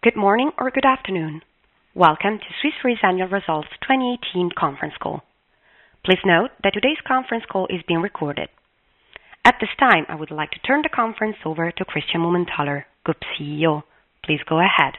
Good morning or good afternoon. Welcome to Swiss Re's Annual Results 2018 conference call. Please note that today's conference call is being recorded. At this time, I would like to turn the conference over to Christian Mumenthaler, Group CEO. Please go ahead.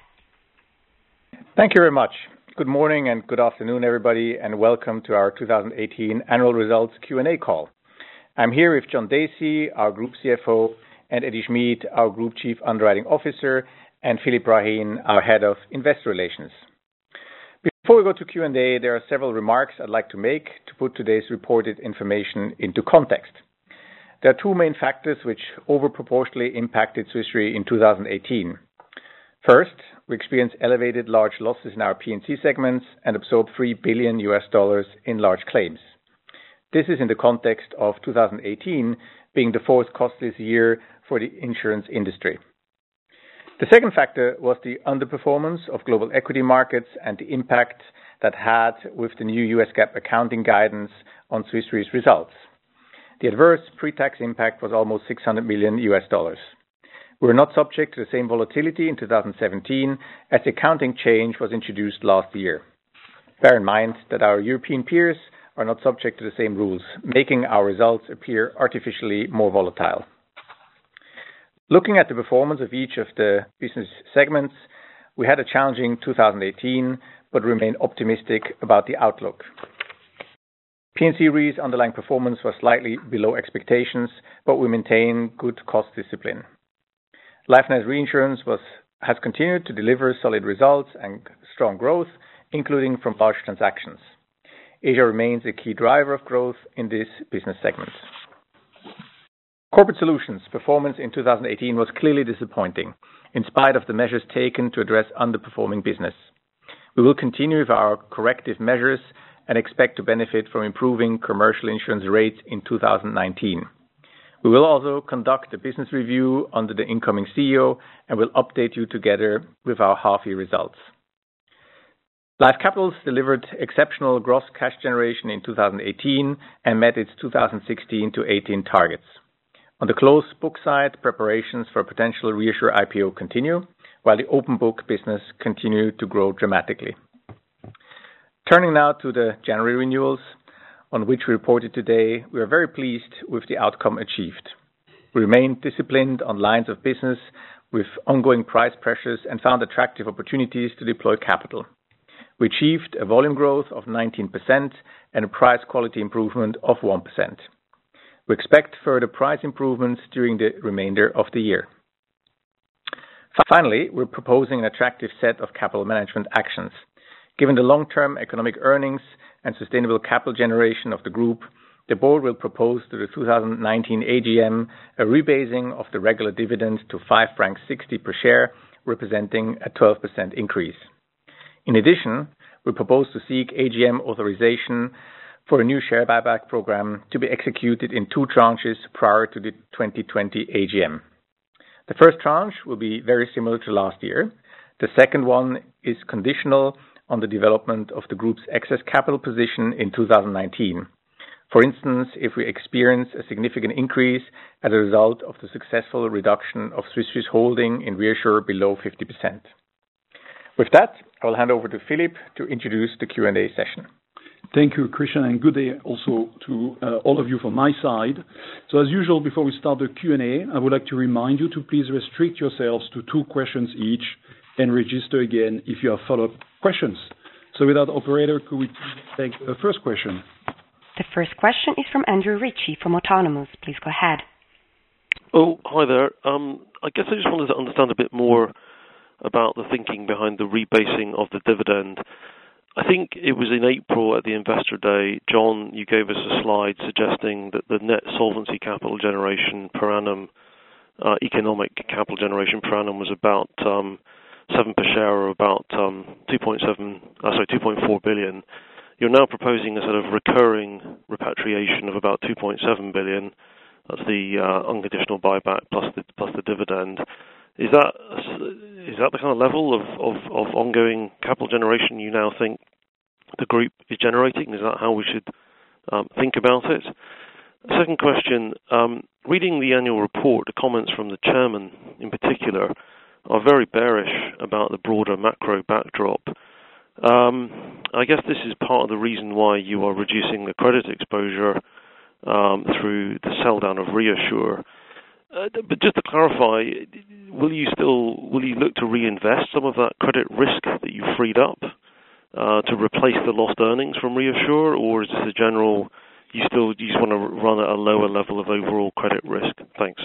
Thank you very much. Good morning and good afternoon, everybody, and welcome to our 2018 Annual Results Q&A call. I'm here with John Dacey, our Group CFO, and Eddie Schmid, our Group Chief Underwriting Officer, and Philippe Rahin, our Head of Investor Relations. Before we go to Q&A, there are several remarks I'd like to make to put today's reported information into context. There are two main factors which overproportionally impacted Swiss Re in 2018. First, we experienced elevated large losses in our P&C segments and absorbed $3 billion in large claims. This is in the context of 2018 being the fourth costliest year for the insurance industry. The second factor was the underperformance of global equity markets and the impact that had with the new US GAAP accounting guidance on Swiss Re's results. The adverse pre-tax impact was almost $600 million. We were not subject to the same volatility in 2017 as the accounting change was introduced last year. Bear in mind that our European peers are not subject to the same rules, making our results appear artificially more volatile. Looking at the performance of each of the business segments, we had a challenging 2018, but remain optimistic about the outlook. P&C Re's underlying performance was slightly below expectations, but we maintain good cost discipline. Life and Health Reinsurance has continued to deliver solid results and strong growth, including from large transactions. Asia remains a key driver of growth in this business segment. Corporate Solutions performance in 2018 was clearly disappointing, in spite of the measures taken to address underperforming business. We will continue with our corrective measures and expect to benefit from improving commercial insurance rates in 2019. We will also conduct a business review under the incoming CEO and will update you together with our half-year results. Life Capitals delivered exceptional gross cash generation in 2018 and met its 2016 to 18 targets. On the closed book side, preparations for a potential ReAssure IPO continue, while the open book business continued to grow dramatically. Turning now to the January renewals, on which we reported today, we are very pleased with the outcome achieved. We remained disciplined on lines of business with ongoing price pressures and found attractive opportunities to deploy capital. We achieved a volume growth of 19% and a price quality improvement of 1%. We expect further price improvements during the remainder of the year. Finally, we're proposing an attractive set of capital management actions. Given the long-term economic earnings and sustainable capital generation of the group, the board will propose to the 2019 AGM a rebasing of the regular dividend to 5.60 francs per share, representing a 12% increase. In addition, we propose to seek AGM authorization for a new share buyback program to be executed in two tranches prior to the 2020 AGM. The first tranche will be very similar to last year. The second one is conditional on the development of the group's excess capital position in 2019. For instance, if we experience a significant increase as a result of the successful reduction of Swiss Re's holding in ReAssure below 50%. With that, I will hand over to Philippe to introduce the Q&A session. Thank you, Christian, and good day also to all of you from my side. So as usual, before we start the Q&A, I would like to remind you to please restrict yourselves to 2 questions each and register again if you have follow-up questions. So with that, operator, could we take the first question? The first question is from Andrew Ritchie from Autonomous. Please go ahead. Oh, hi there. I guess I just wanted to understand a bit more about the thinking behind the rebasing of the dividend. I think it was in April at the Investor Day, John, you gave us a slide suggesting that the net solvency capital generation per annum, economic capital generation per annum was about 7 per share or about 2.4 billion. You're now proposing a sort of recurring repatriation of about 2.7 billion. That's the unconditional buyback plus the dividend. Is that the kind of level of ongoing capital generation you now think the group is generating? Is that how we should think about it? Second question, reading the annual report, the comments from the chairman in particular are very bearish about the broader macro backdrop. I guess this is part of the reason why you are reducing the credit exposure through the sell down of ReAssure. But just to clarify, will you look to reinvest some of that credit risk that you freed up to replace the lost earnings from ReAssure, or is this a general you just want to run at a lower level of overall credit risk? Thanks.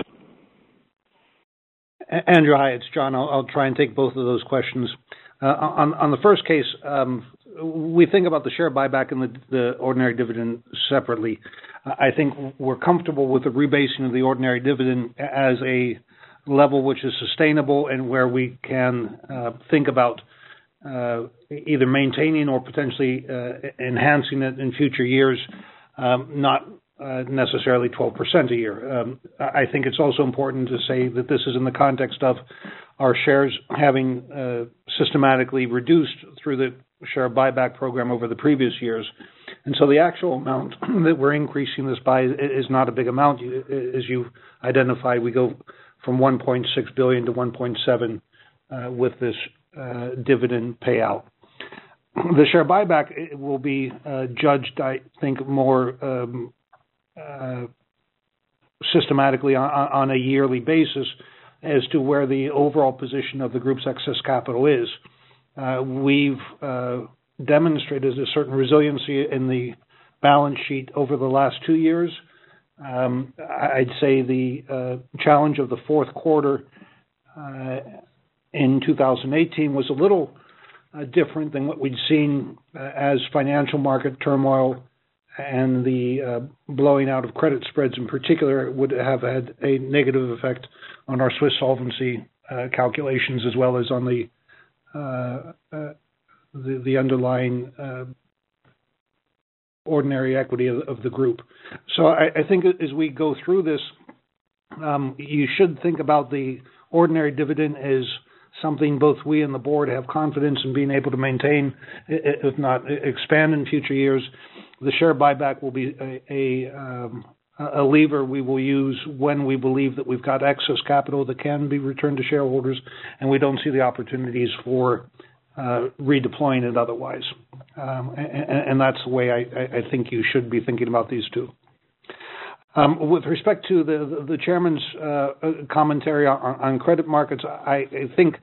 Andrew, hi, it's John. I'll try and take both of those questions. On the first case, we think about the share buyback and the ordinary dividend separately. I think we're comfortable with the rebasing of the ordinary dividend as a level which is sustainable and where we can think about either maintaining or potentially enhancing it in future years, not necessarily 12% a year. I think it's also important to say that this is in the context of our shares having systematically reduced through the share buyback program over the previous years. And so the actual amount that we're increasing this by is not a big amount. As you identified, we go from 1.6 billion to 1.7 with this dividend payout. The share buyback will be judged, I think, more systematically on a yearly basis as to where the overall position of the group's excess capital is. We've demonstrated a certain resiliency in the balance sheet over the last 2 years. I'd say the challenge of the fourth quarter in 2018 was a little different than what we'd seen as financial market turmoil and the blowing out of credit spreads in particular would have had a negative effect on our Swiss solvency calculations as well as on the underlying ordinary equity of the group. So I think as we go through this, you should think about the ordinary dividend as something both we and the board have confidence in being able to maintain, if not expand in future years. The share buyback will be a lever we will use when we believe that we've got excess capital that can be returned to shareholders and we don't see the opportunities for redeploying it otherwise. And that's the way I think you should be thinking about these two. With respect to the chairman's commentary on credit markets, I think,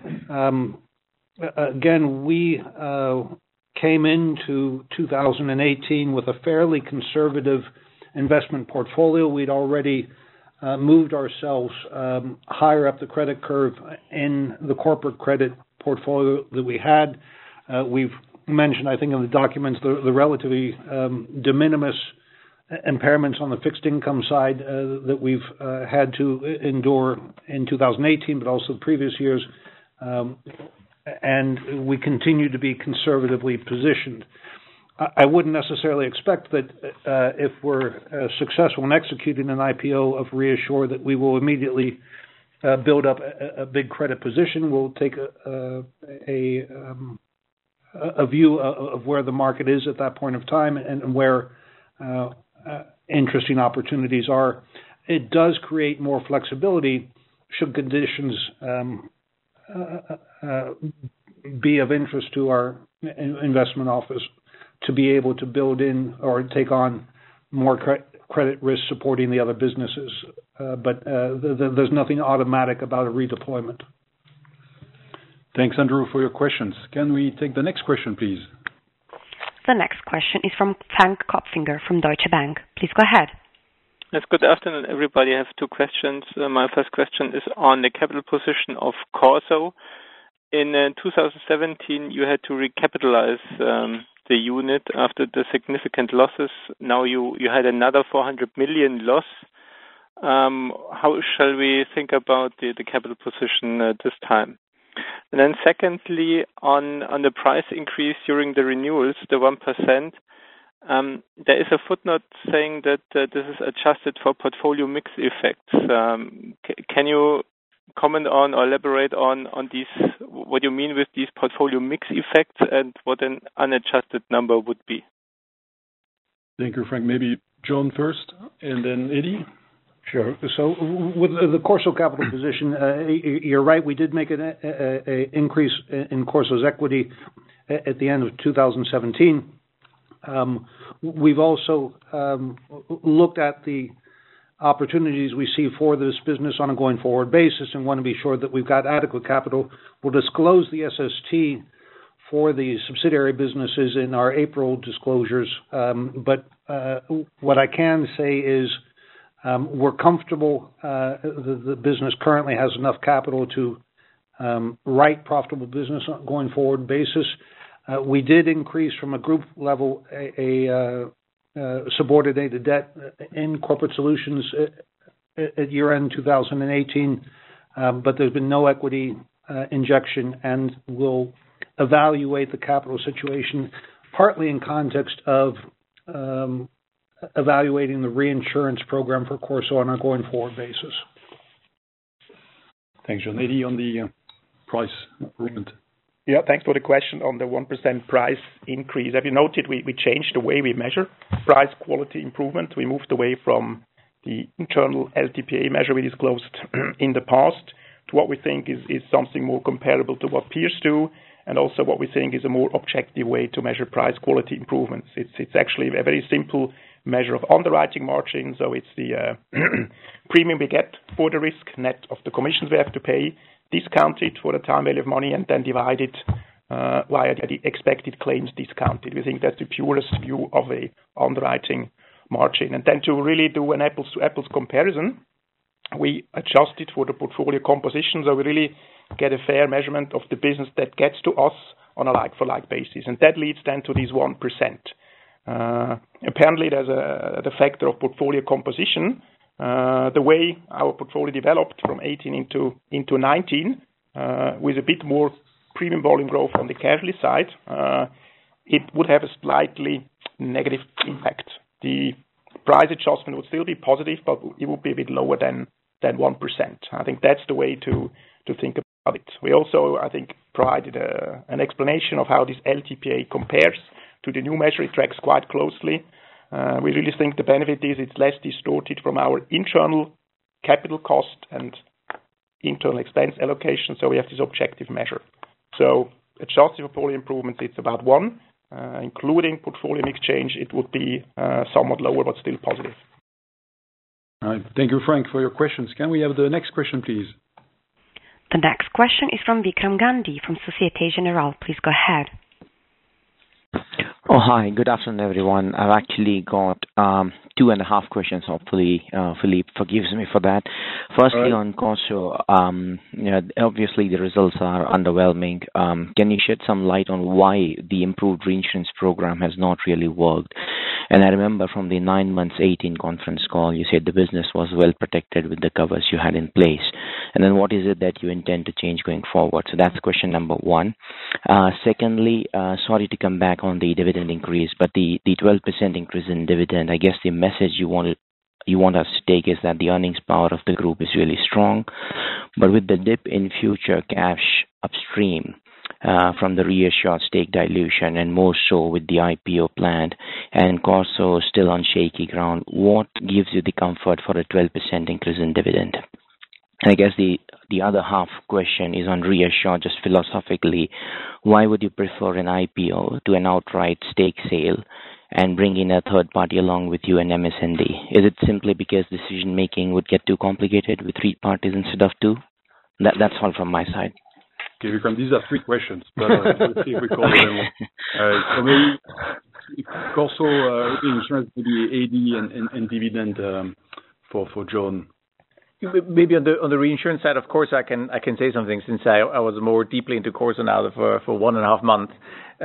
again, we came into 2018 with a fairly conservative investment portfolio. We'd already moved ourselves higher up the credit curve in the corporate credit portfolio that we had. We've mentioned, I think, in the documents, the relatively de minimis impairments on the fixed income side that we've had to endure in 2018, but also the previous years. And we continue to be conservatively positioned. I wouldn't necessarily expect that if we're successful in executing an IPO of ReAssure that we will immediately build up a big credit position. We'll take a view of where the market is at that point of time and where interesting opportunities are. It does create more flexibility should conditions be of interest to our investment office to be able to build in or take on more credit risk supporting the other businesses. But there's nothing automatic about a redeployment. Thanks, Andrew, for your questions. Can we take the next question, please? The next question is from Frank Kopfinger from Deutsche Bank. Please go ahead. Yes, good afternoon, everybody. I have two questions. My first question is on the capital position of Corso. In 2017, you had to recapitalize the unit after the significant losses. Now you had another 400 million loss. How shall we think about the capital position this time? And then secondly, on the price increase during the renewals, the 1%, there is a footnote saying that this is adjusted for portfolio mix effects. Can you comment on or elaborate on these, what you mean with these portfolio mix effects and what an unadjusted number would be? Thank you, Frank. Maybe John first and then Eddie. Sure. So with the Corso capital position, you're right. We did make an increase in Corso's equity at the end of 2017. We've also looked at the opportunities we see for this business on a going forward basis and want to be sure that we've got adequate capital. We'll disclose the SST for the subsidiary businesses in our April disclosures. But what I can say is we're comfortable. The business currently has enough capital to write profitable business on a going forward basis. We did increase from a group level a subordinated debt in Corporate Solutions at year-end 2018, but there's been no equity injection, and we'll evaluate the capital situation partly in context of evaluating the reinsurance program for Corso on a going forward basis. Thanks, John. Eddie, on the price improvement. Yeah, thanks for the question on the 1% price increase. Have you noted we changed the way we measure price quality improvement? We moved away from the internal LTPA measure we disclosed in the past to what we think is something more comparable to what peers do, and also what we think is a more objective way to measure price quality improvements. It's actually a very simple measure of underwriting margin. So it's the premium we get for the risk net of the commissions we have to pay, discounted for the time value of money, and then divided via the expected claims discounted. We think that's the purest view of a underwriting margin. And then to really do an apples to apples comparison, we adjust it for the portfolio composition, so we really get a fair measurement of the business that gets to us on a like-for-like basis, and that leads then to this 1%. Apparently, there's the factor of portfolio composition. The way our portfolio developed from 18 into 19, with a bit more premium volume growth on the casualty side, it would have a slightly negative impact. The price adjustment would still be positive, but it would be a bit lower than 1%. I think that's the way to think about it. We also, I think, provided an explanation of how this LTPA compares to the new measure. It tracks quite closely. We really think the benefit is it's less distorted from our internal capital cost and internal expense allocation, so we have this objective measure. So adjusted portfolio improvements, it's about 1. Including portfolio mix change, it would be somewhat lower, but still positive. All right. Thank you, Frank, for your questions. Can we have the next question, please? The next question is from Vikram Gandhi from Societe Generale. Please go ahead. Oh, hi. Good afternoon, everyone. I've actually got 2.5 questions, hopefully. Philippe forgives me for that. Firstly, on Corso, obviously the results are underwhelming. Can you shed some light on why the improved reinsurance program has not really worked? And I remember from the 9 months 18 conference call, you said the business was well protected with the covers you had in place. And then what is it that you intend to change going forward? So that's question number 1. Secondly, sorry to come back on the dividend increase, but the 12% increase in dividend, I guess the message you want us to take is that the earnings power of the group is really strong. But with the dip in future cash upstream from the reassured stake dilution, and more so with the IPO planned and Corso still on shaky ground, what gives you the comfort for a 12% increase in dividend? I guess the other half question is on ReAssure, just philosophically. Why would you prefer an IPO to an outright stake sale and bring in a third party along with you and MSND? Is it simply because decision making would get too complicated with 3 parties instead of 2? That's all from my side. Okay, Vikram, these are 3 questions, but let's see if we call them. So maybe Corso reinsurance, maybe AD and dividend for John. Maybe on the reinsurance side, of course, I can say something since I was more deeply into Corso now for 1.5 months.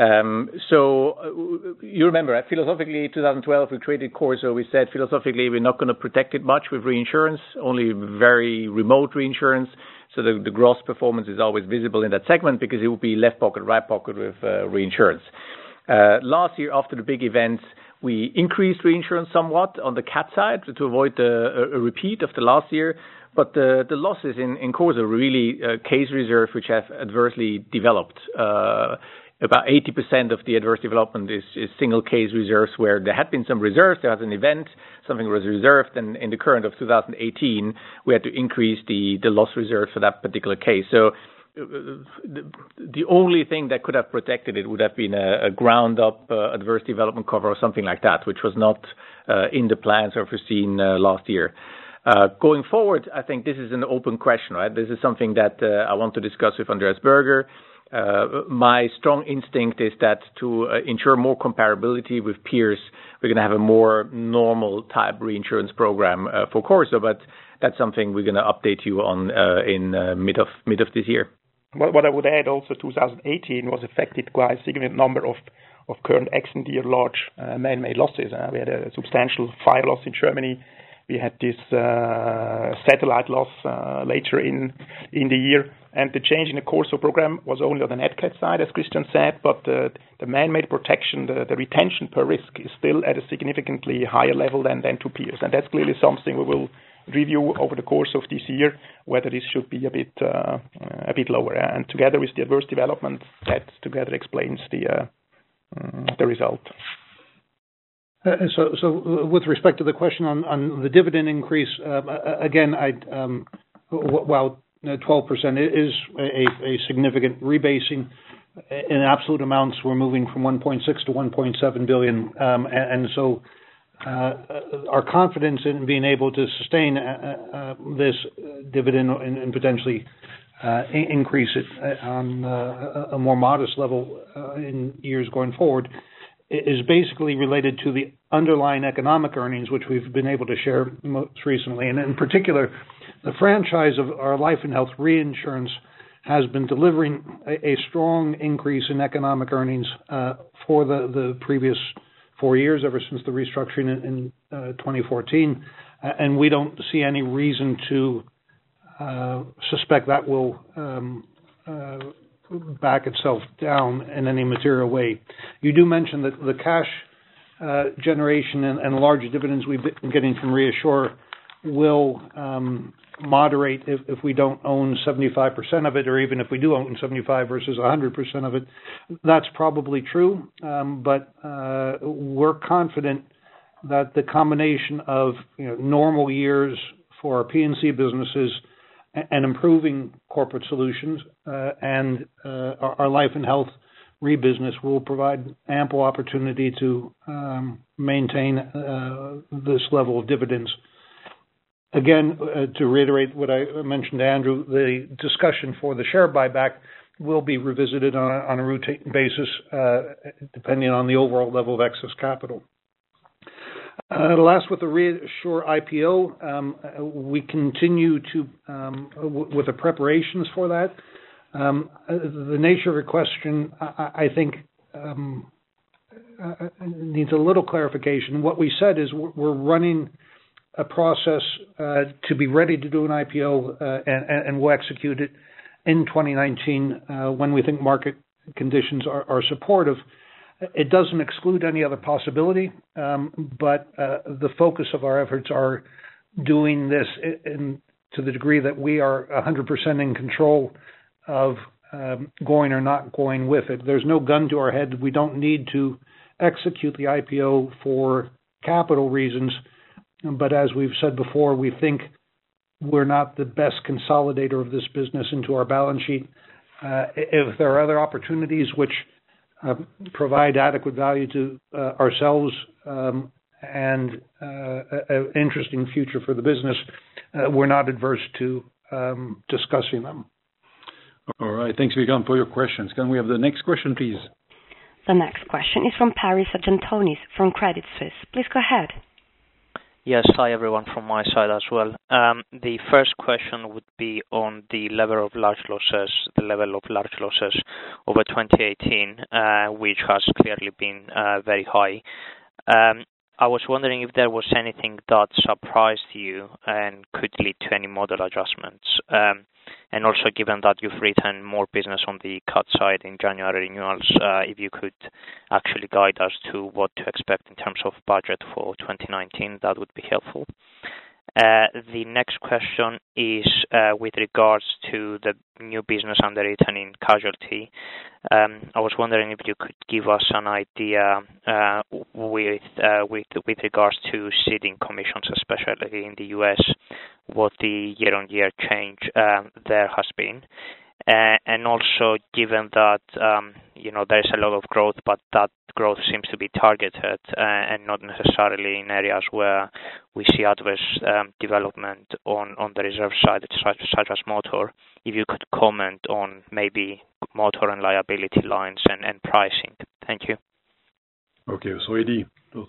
So you remember, philosophically, 2012 we created Corso. We said philosophically we're not going to protect it much with reinsurance, only very remote reinsurance. So the gross performance is always visible in that segment because it will be left pocket, right pocket with reinsurance. Last year, after the big events, we increased reinsurance somewhat on the cat side to avoid a repeat of the last year. But the losses in Corso are really case reserve which have adversely developed. about 80% of the adverse development is single case reserves where there had been some reserves, there was an event, something was reserved, and in the current of 2018, we had to increase the loss reserve for that particular case. So the only thing that could have protected it would have been a ground-up adverse development cover or something like that, which was not in the plans or foreseen last year. Going forward, I think this is an open question, right? This is something that I want to discuss with Andreas Berger. My strong instinct is that to ensure more comparability with peers, we're going to have a more normal type reinsurance program for Corso, but that's something we're going to update you on in mid of this year. What I would add also, 2018 was affected by a significant number of current accident year large man-made losses. We had a substantial fire loss in Germany. We had this satellite loss later in the year. And the change in the Corso program was only on the net cat side, as Christian said, but the man-made protection, the retention per risk is still at a significantly higher level than to peers. And that's clearly something we will review over the course of this year, whether this should be a bit lower. And together with the adverse development, that together explains the result. So with respect to the question on the dividend increase, again, while 12% is a significant rebasing, in absolute amounts, we're moving from 1.6 to 1.7 billion, and so our confidence in being able to sustain this dividend and potentially increase it on a more modest level in years going forward is basically related to the underlying economic earnings, which we've been able to share most recently. And in particular, the franchise of our life and health reinsurance has been delivering a strong increase in economic earnings for the previous 4 years, ever since the restructuring in 2014. And we don't see any reason to suspect that will back itself down in any material way. You do mention that the cash generation and larger dividends we've been getting from ReAssure will moderate if we don't own 75% of it, or even if we do own 75 versus 100% of it. That's probably true, but we're confident that the combination of normal years for our P&C businesses and improving corporate solutions and our life and health re-business will provide ample opportunity to maintain this level of dividends. Again, to reiterate what I mentioned to Andrew, the discussion for the share buyback will be revisited on a routine basis depending on the overall level of excess capital. Last, with the ReAssure IPO, we continue to with the preparations for that. The nature of your question, I think, needs a little clarification. What we said is we're running a process to be ready to do an IPO, and we'll execute it in 2019 when we think market conditions are supportive. It doesn't exclude any other possibility, but the focus of our efforts are doing this to the degree that we are 100% in control of going or not going with it. There's no gun to our head. We don't need to execute the IPO for capital reasons, but as we've said before, we think we're not the best consolidator of this business into our balance sheet. If there are other opportunities which provide adequate value to ourselves and an interesting future for the business, we're not adverse to discussing them. All right. Thanks, Vikram, for your questions. Can we have the next question, please? The next question is from Paris Argentonis from Credit Suisse. Please go ahead. Yes, hi everyone from my side as well. The first question would be on the level of large losses over 2018, which has clearly been very high. I was wondering if there was anything that surprised you and could lead to any model adjustments. And also, given that you've written more business on the cut side in January renewals, if you could actually guide us to what to expect in terms of budget for 2019, that would be helpful. The next question is with regards to the new business underwritten in casualty. I was wondering if you could give us an idea with regards to ceding commissions, especially in the US, what the year-on-year change there has been. And also, given that there's a lot of growth, but that growth seems to be targeted and not necessarily in areas where we see adverse development on the reserve side, such as motor. If you could comment on maybe motor and liability lines and pricing. Thank you. Okay, so Eddie.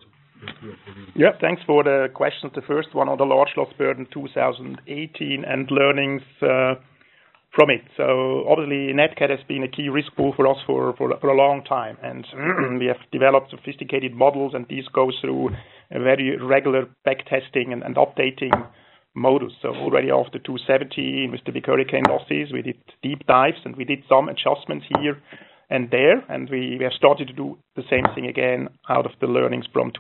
Yeah, thanks for the questions. The first one on the large loss burden 2018 and learnings from it. So obviously NatCat has been a key risk pool for us for a long time, and we have developed sophisticated models, and these go through a very regular back testing and updating modus. So already after 2017 with the big hurricane losses, we did deep dives and we did some adjustments here and there, and we have started to do the same thing again out of the learnings from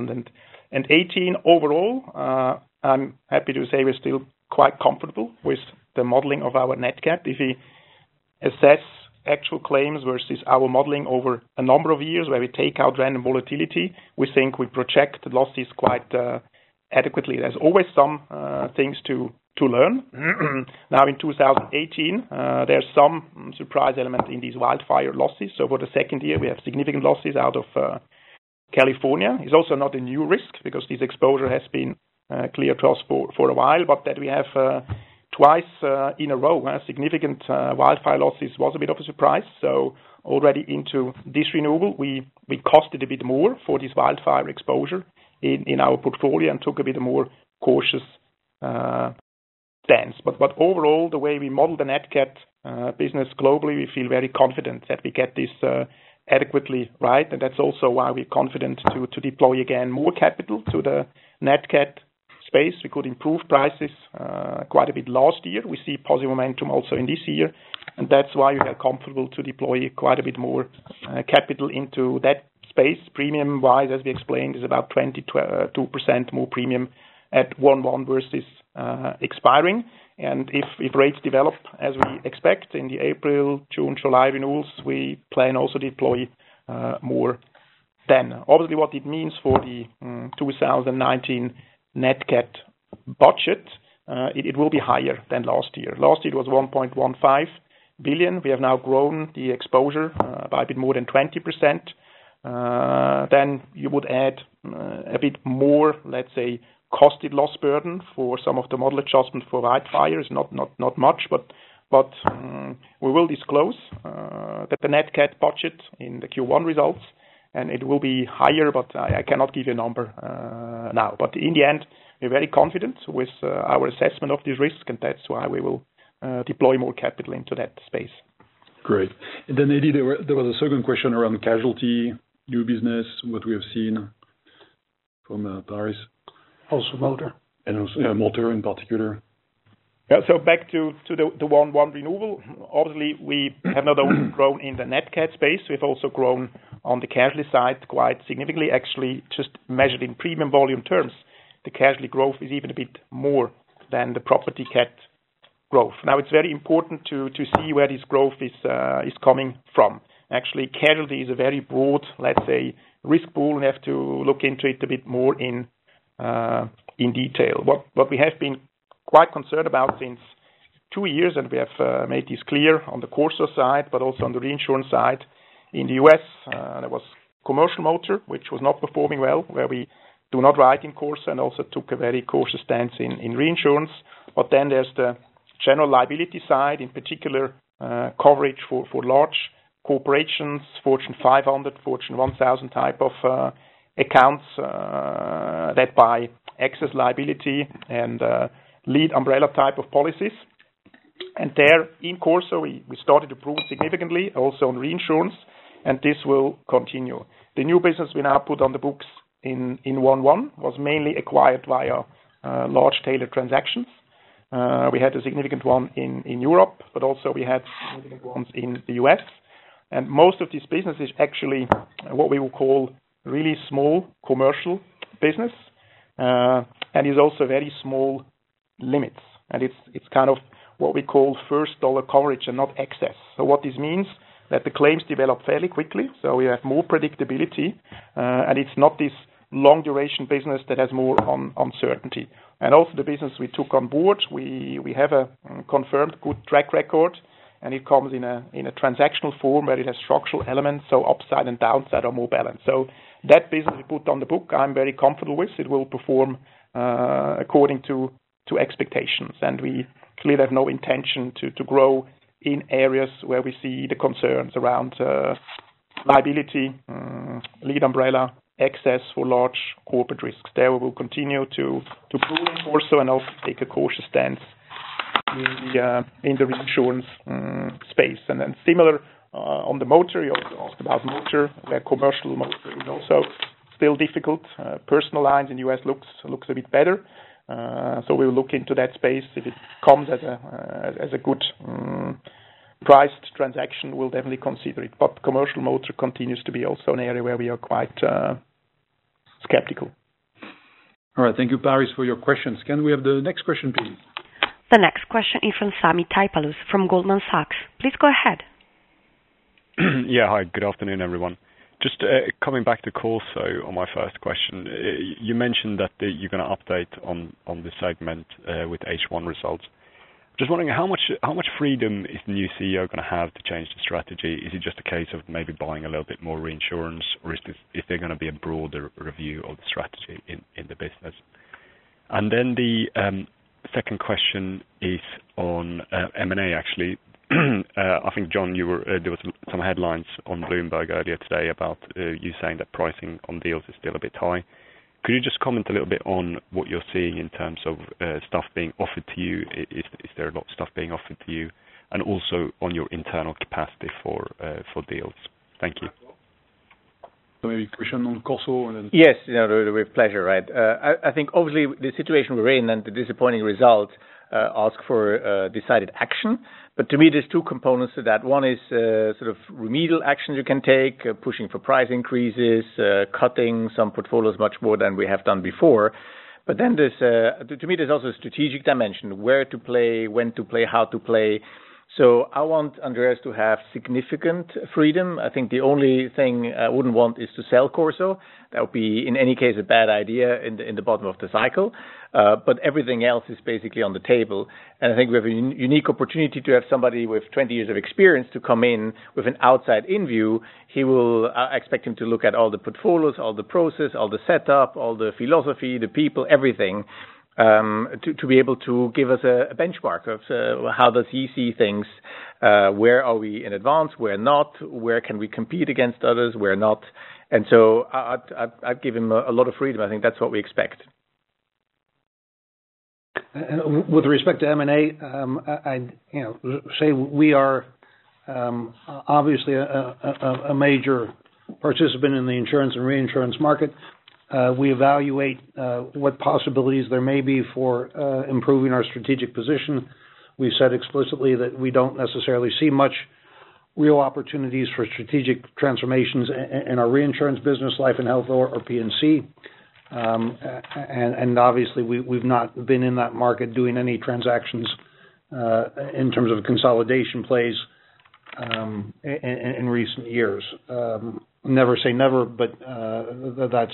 2018. Overall, I'm happy to say we're still quite comfortable with the modeling of our NatCat. If we assess actual claims versus our modeling over a number of years where we take out random volatility, we think we project the losses quite adequately. There's always some things to learn. Now in 2018, there's some surprise element in these wildfire losses. So for the second year, we have significant losses out of California. It's also not a new risk because this exposure has been clear to us for a while, but that we have twice in a row significant wildfire losses was a bit of a surprise. So already into this renewal, we costed a bit more for this wildfire exposure in our portfolio and took a bit more cautious stance. But overall, the way we model the NatCat business globally, we feel very confident that we get this adequately right, and that's also why we're confident to deploy again more capital to the NatCat space. We could improve prices quite a bit last year. We see positive momentum also in this year, and that's why we are comfortable to deploy quite a bit more capital into that space. Premium-wise, as we explained, is about 22% more premium at 1/1 versus expiring. And if rates develop as we expect in the April, June, July renewals, we plan also to deploy more then. Obviously, what it means for the 2019 NatCat budget, it will be higher than last year. Last year it was 1.15 billion. We have now grown the exposure by a bit more than 20%. Then you would add a bit more, let's say, costed loss burden for some of the model adjustment for wildfires, not much, but we will disclose that the NatCat budget in the Q1 results, and it will be higher, but I cannot give you a number now. But in the end, we're very confident with our assessment of this risk, and that's why we will deploy more capital into that space. Great. And then, Eddie, there was a second question around casualty, new business, what we have seen from Paris. Also motor. And also, motor in particular. Yeah, so back to the 1/1 renewal. Obviously, we have not only grown in the NatCat space, we've also grown on the casualty side quite significantly. Actually, just measured in premium volume terms, the casualty growth is even a bit more than the property cat growth. Now, it's very important to see where this growth is coming from. Actually, casualty is a very broad, let's say, risk pool. We have to look into it a bit more in detail. What we have been quite concerned about since 2 years, and we have made this clear on the Corso side, but also on the reinsurance side. In the US, there was commercial motor, which was not performing well, where we do not write in Corso and also took a very cautious stance in reinsurance. But then there's the general liability side, in particular coverage for large corporations, Fortune 500, Fortune 1000 type of accounts that buy excess liability and lead umbrella type of policies. And there in Corso, we started to improve significantly also on reinsurance, and this will continue. The new business we now put on the books in 1/1 was mainly acquired via large tailored transactions. We had a significant one in Europe, but also we had significant ones in the US. And most of this business is actually what we will call really small commercial business. and is also very small limits. And it's kind of what we call first dollar coverage and not excess. So what this means, that the claims develop fairly quickly, so we have more predictability, and it's not this long duration business that has more uncertainty. And also the business we took on board, we have a confirmed good track record, and it comes in a transactional form where it has structural elements, so upside and downside are more balanced. So that business we put on the book, I'm very comfortable with. It will perform according to expectations, and we clearly have no intention to grow in areas where we see the concerns around liability, lead umbrella, excess for large corporate risks. There we will continue to prune also and also take a cautious stance in the reinsurance space. And then similar on the motor, you also asked about motor, where commercial motor is also still difficult. Personal lines in the US looks a bit better. So we will look into that space. If it comes as a good priced transaction, we'll definitely consider it. But commercial motor continues to be also an area where we are quite skeptical. All right, thank you, Paris, for your questions. Can we have the next question, please? The next question is from Sami Taipalus from Goldman Sachs. Please go ahead. Yeah, hi, good afternoon, everyone. Just coming back to Corso on my first question, you mentioned that you're going to update on the segment with H1 results. Just wondering how much freedom is the new CEO going to have to change the strategy? Is it just a case of maybe buying a little bit more reinsurance, or is there going to be a broader review of the strategy in the business? And then the second question is on M&A, actually. I think, John, there was some headlines on Bloomberg earlier today about you saying that pricing on deals is still a bit high. Could you just comment a little bit on what you're seeing in terms of stuff being offered to you? Is there a lot of stuff being offered to you? And also on your internal capacity for deals. Thank you. So maybe question on Corso and then... Yes, with pleasure, right. I think obviously the situation we're in and the disappointing result ask for decided action. But to me, there's two components to that. One is sort of remedial actions you can take, pushing for price increases, cutting some portfolios much more than we have done before. But then there's, to me, there's also a strategic dimension, where to play, when to play, how to play. So I want Andreas to have significant freedom. I think the only thing I wouldn't want is to sell Corso. That would be, in any case, a bad idea in the bottom of the cycle. But everything else is basically on the table. And I think we have a unique opportunity to have somebody with 20 years of experience to come in with an outside-in view. I expect him to look at all the portfolios, all the process, all the setup, all the philosophy, the people, everything. To be able to give us a benchmark of how does he see things, where are we in advance, where not, where can we compete against others, where not. And so I'd give him a lot of freedom. I think that's what we expect. With respect to M&A, I say we are obviously a major participant in the insurance and reinsurance market. We evaluate what possibilities there may be for improving our strategic position. We've said explicitly that we don't necessarily see much real opportunities for strategic transformations in our reinsurance business, life and health, or P&C. And obviously we've not been in that market doing any transactions in terms of consolidation plays in recent years. Never say never, but that's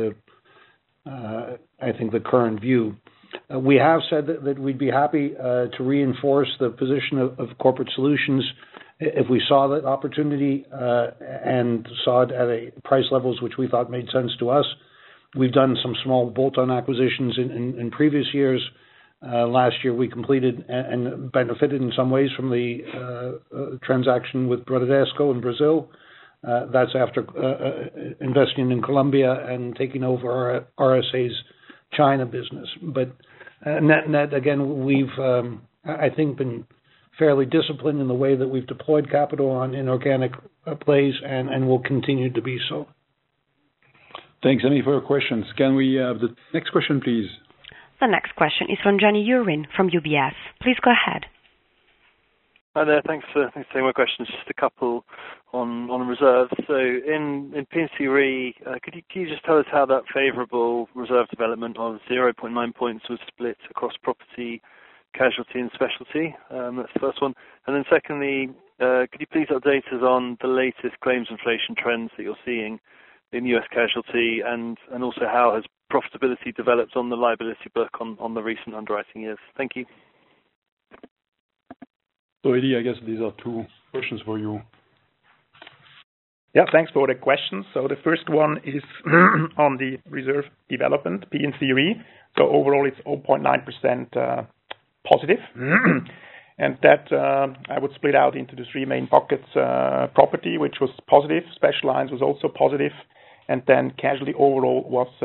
I think the current view. We have said that we'd be happy to reinforce the position of corporate solutions if we saw that opportunity and saw it at a price levels which we thought made sense to us. We've done some small bolt-on acquisitions in previous years. Last year we completed and benefited in some ways from the transaction with Bradesco in Brazil. That's after investing in Colombia and taking over RSA's China business. But net again, we've I think been fairly disciplined in the way that we've deployed capital on inorganic plays and will continue to be so. Thanks, Amy, for your questions. Can we have the next question, please? The next question is from Johnny Urwin from UBS. Please go ahead. Hi there. Thanks for taking my questions. Just a couple on reserves. So in P&C Re, could you just tell us how that favourable reserve development of 0.9 points was split across property, casualty, and specialty? That's the first one. And then secondly, could you please update us on the latest claims inflation trends that you're seeing in US casualty, and also how has profitability developed on the liability book on the recent underwriting years? Thank you. So, Eddie, I guess these are two questions for you. Yeah, thanks for the questions. So the first one is on the reserve development, P&C Re. So overall, it's 0.9% positive. And that I would split out into the three main buckets: property, which was positive; special lines was also positive; and then casualty overall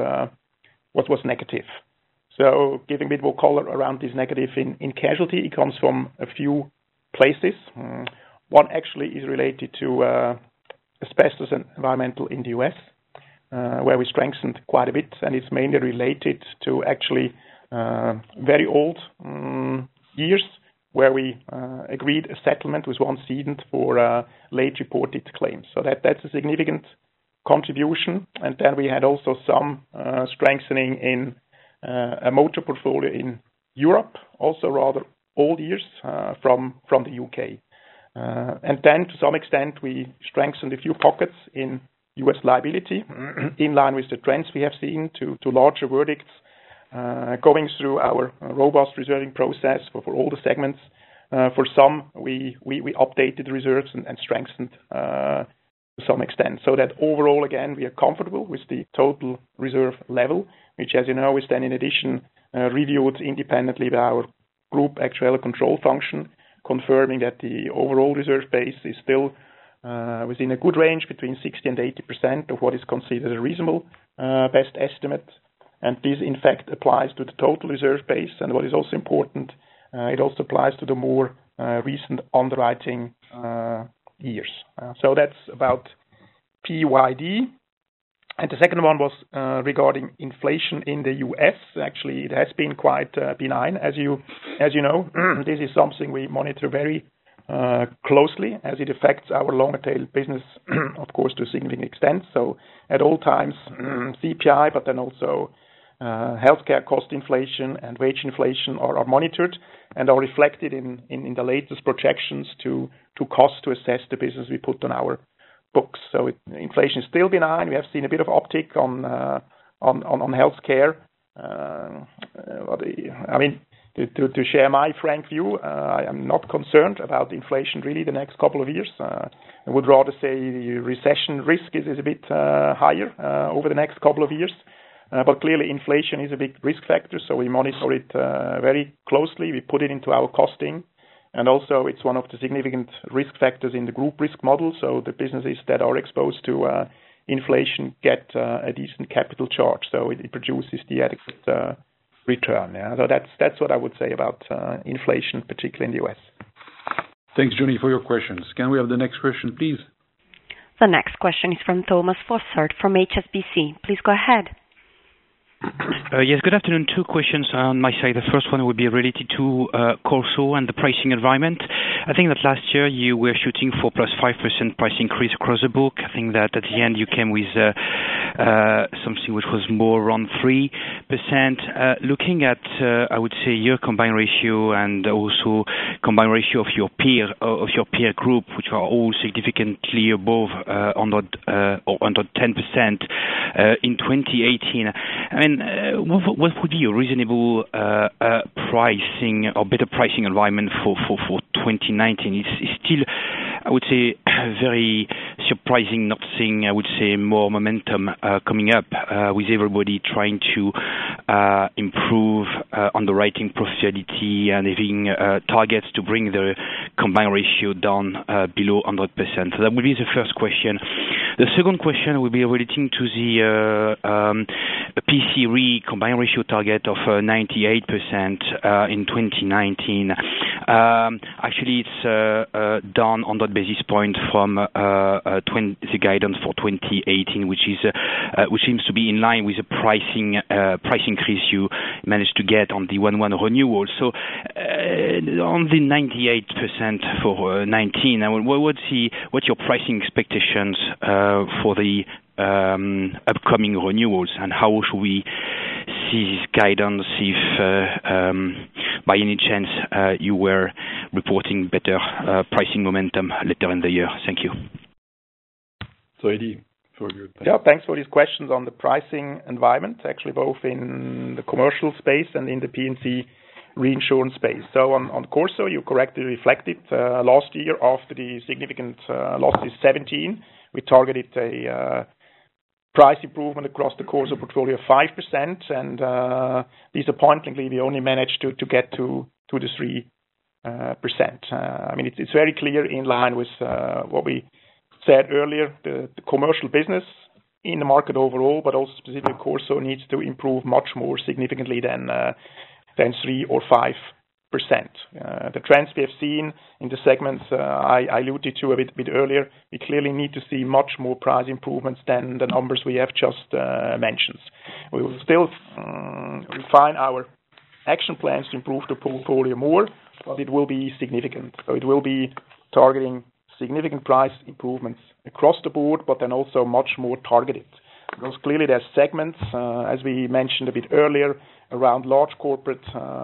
was negative. So giving a bit more color around this negative in casualty, it comes from a few places. One actually is related to asbestos and environmental in the US, where we strengthened quite a bit, and it's mainly related to actually very old years, where we agreed a settlement with one cedent for late reported claims. So that's a significant contribution. And then we had also some strengthening in a motor portfolio in Europe, also rather old years from the UK. And then to some extent we strengthened a few pockets in US liability in line with the trends we have seen to larger verdicts, going through our robust reserving process for all the segments. For some we updated the reserves and strengthened to some extent, so that overall again we are comfortable with the total reserve level, which, as you know, is then in addition reviewed independently by our group actuarial control function, confirming that the overall reserve base is still within a good range between 60 and 80% of what is considered a reasonable best estimate. And this in fact applies to the total reserve base, and what is also important, it also applies to the more recent underwriting years. So that's about PYD. And the second one was regarding inflation in the US. Actually, it has been quite benign, as you know. This is something we monitor very closely, as it affects our longer tail business, of course, to a significant extent. So at all times, CPI, but then also healthcare cost inflation and wage inflation are monitored and are reflected in the latest projections to cost to assess the business we put on our books. So inflation is still benign. We have seen a bit of uptick on healthcare. I mean, to share my frank view, I am not concerned about inflation really the next couple of years. I would rather say the recession risk is a bit higher over the next couple of years. But clearly inflation is a big risk factor, so we monitor it very closely. We put it into our costing. And also it's one of the significant risk factors in the group risk model. So the businesses that are exposed to inflation get a decent capital charge. So it produces the adequate return. Yeah? So that's what I would say about inflation, particularly in the US. Thanks, Johnny, for your questions. Can we have the next question, please? The next question is from Thomas Fossard from HSBC. Please go ahead. Yes, good afternoon. Two questions on my side. The first one would be related to Corso and the pricing environment. I think that last year you were shooting for plus 5% price increase across the book. I think that at the end you came with something which was more around 3%. Looking at, I would say, your combined ratio and also combined ratio of your peer group, which are all significantly above under 10% in 2018. I mean, what would be a reasonable pricing or better pricing environment for 2019? It's still, I would say, very surprising not seeing, I would say, more momentum coming up with everybody trying to improve underwriting profitability and having targets to bring the combined ratio down below 100%. So that would be the first question. The second question will be relating to the P&C Re combined ratio target of 98% in 2019. Actually, it's down on that basis point from the guidance for 2018, which seems to be in line with the price increase you managed to get on the 1/1 renewal. So on the 98% for 19, what's your pricing expectations for the upcoming renewals, and how should we see this guidance if by any chance you were reporting better pricing momentum later in the year? Thank you. So Eddie, for you. Yeah, thanks for these questions on the pricing environment, actually both in the commercial space and in the P&C reinsurance space. So on Corso, you correctly reflected last year after the significant losses 17, we targeted a price improvement across the Corso portfolio of 5%, and disappointingly, we only managed to get to the 3%. I mean, it's very clear in line with what we said earlier. The commercial business in the market overall, but also specifically Corso, needs to improve much more significantly than 3 or 5%. The trends we have seen in the segments I alluded to a bit earlier, we clearly need to see much more price improvements than the numbers we have just mentioned. We will still refine our action plans to improve the portfolio more, but it will be significant. So it will be targeting significant price improvements across the board, but then also much more targeted. Because clearly there's segments, as we mentioned a bit earlier, around large corporate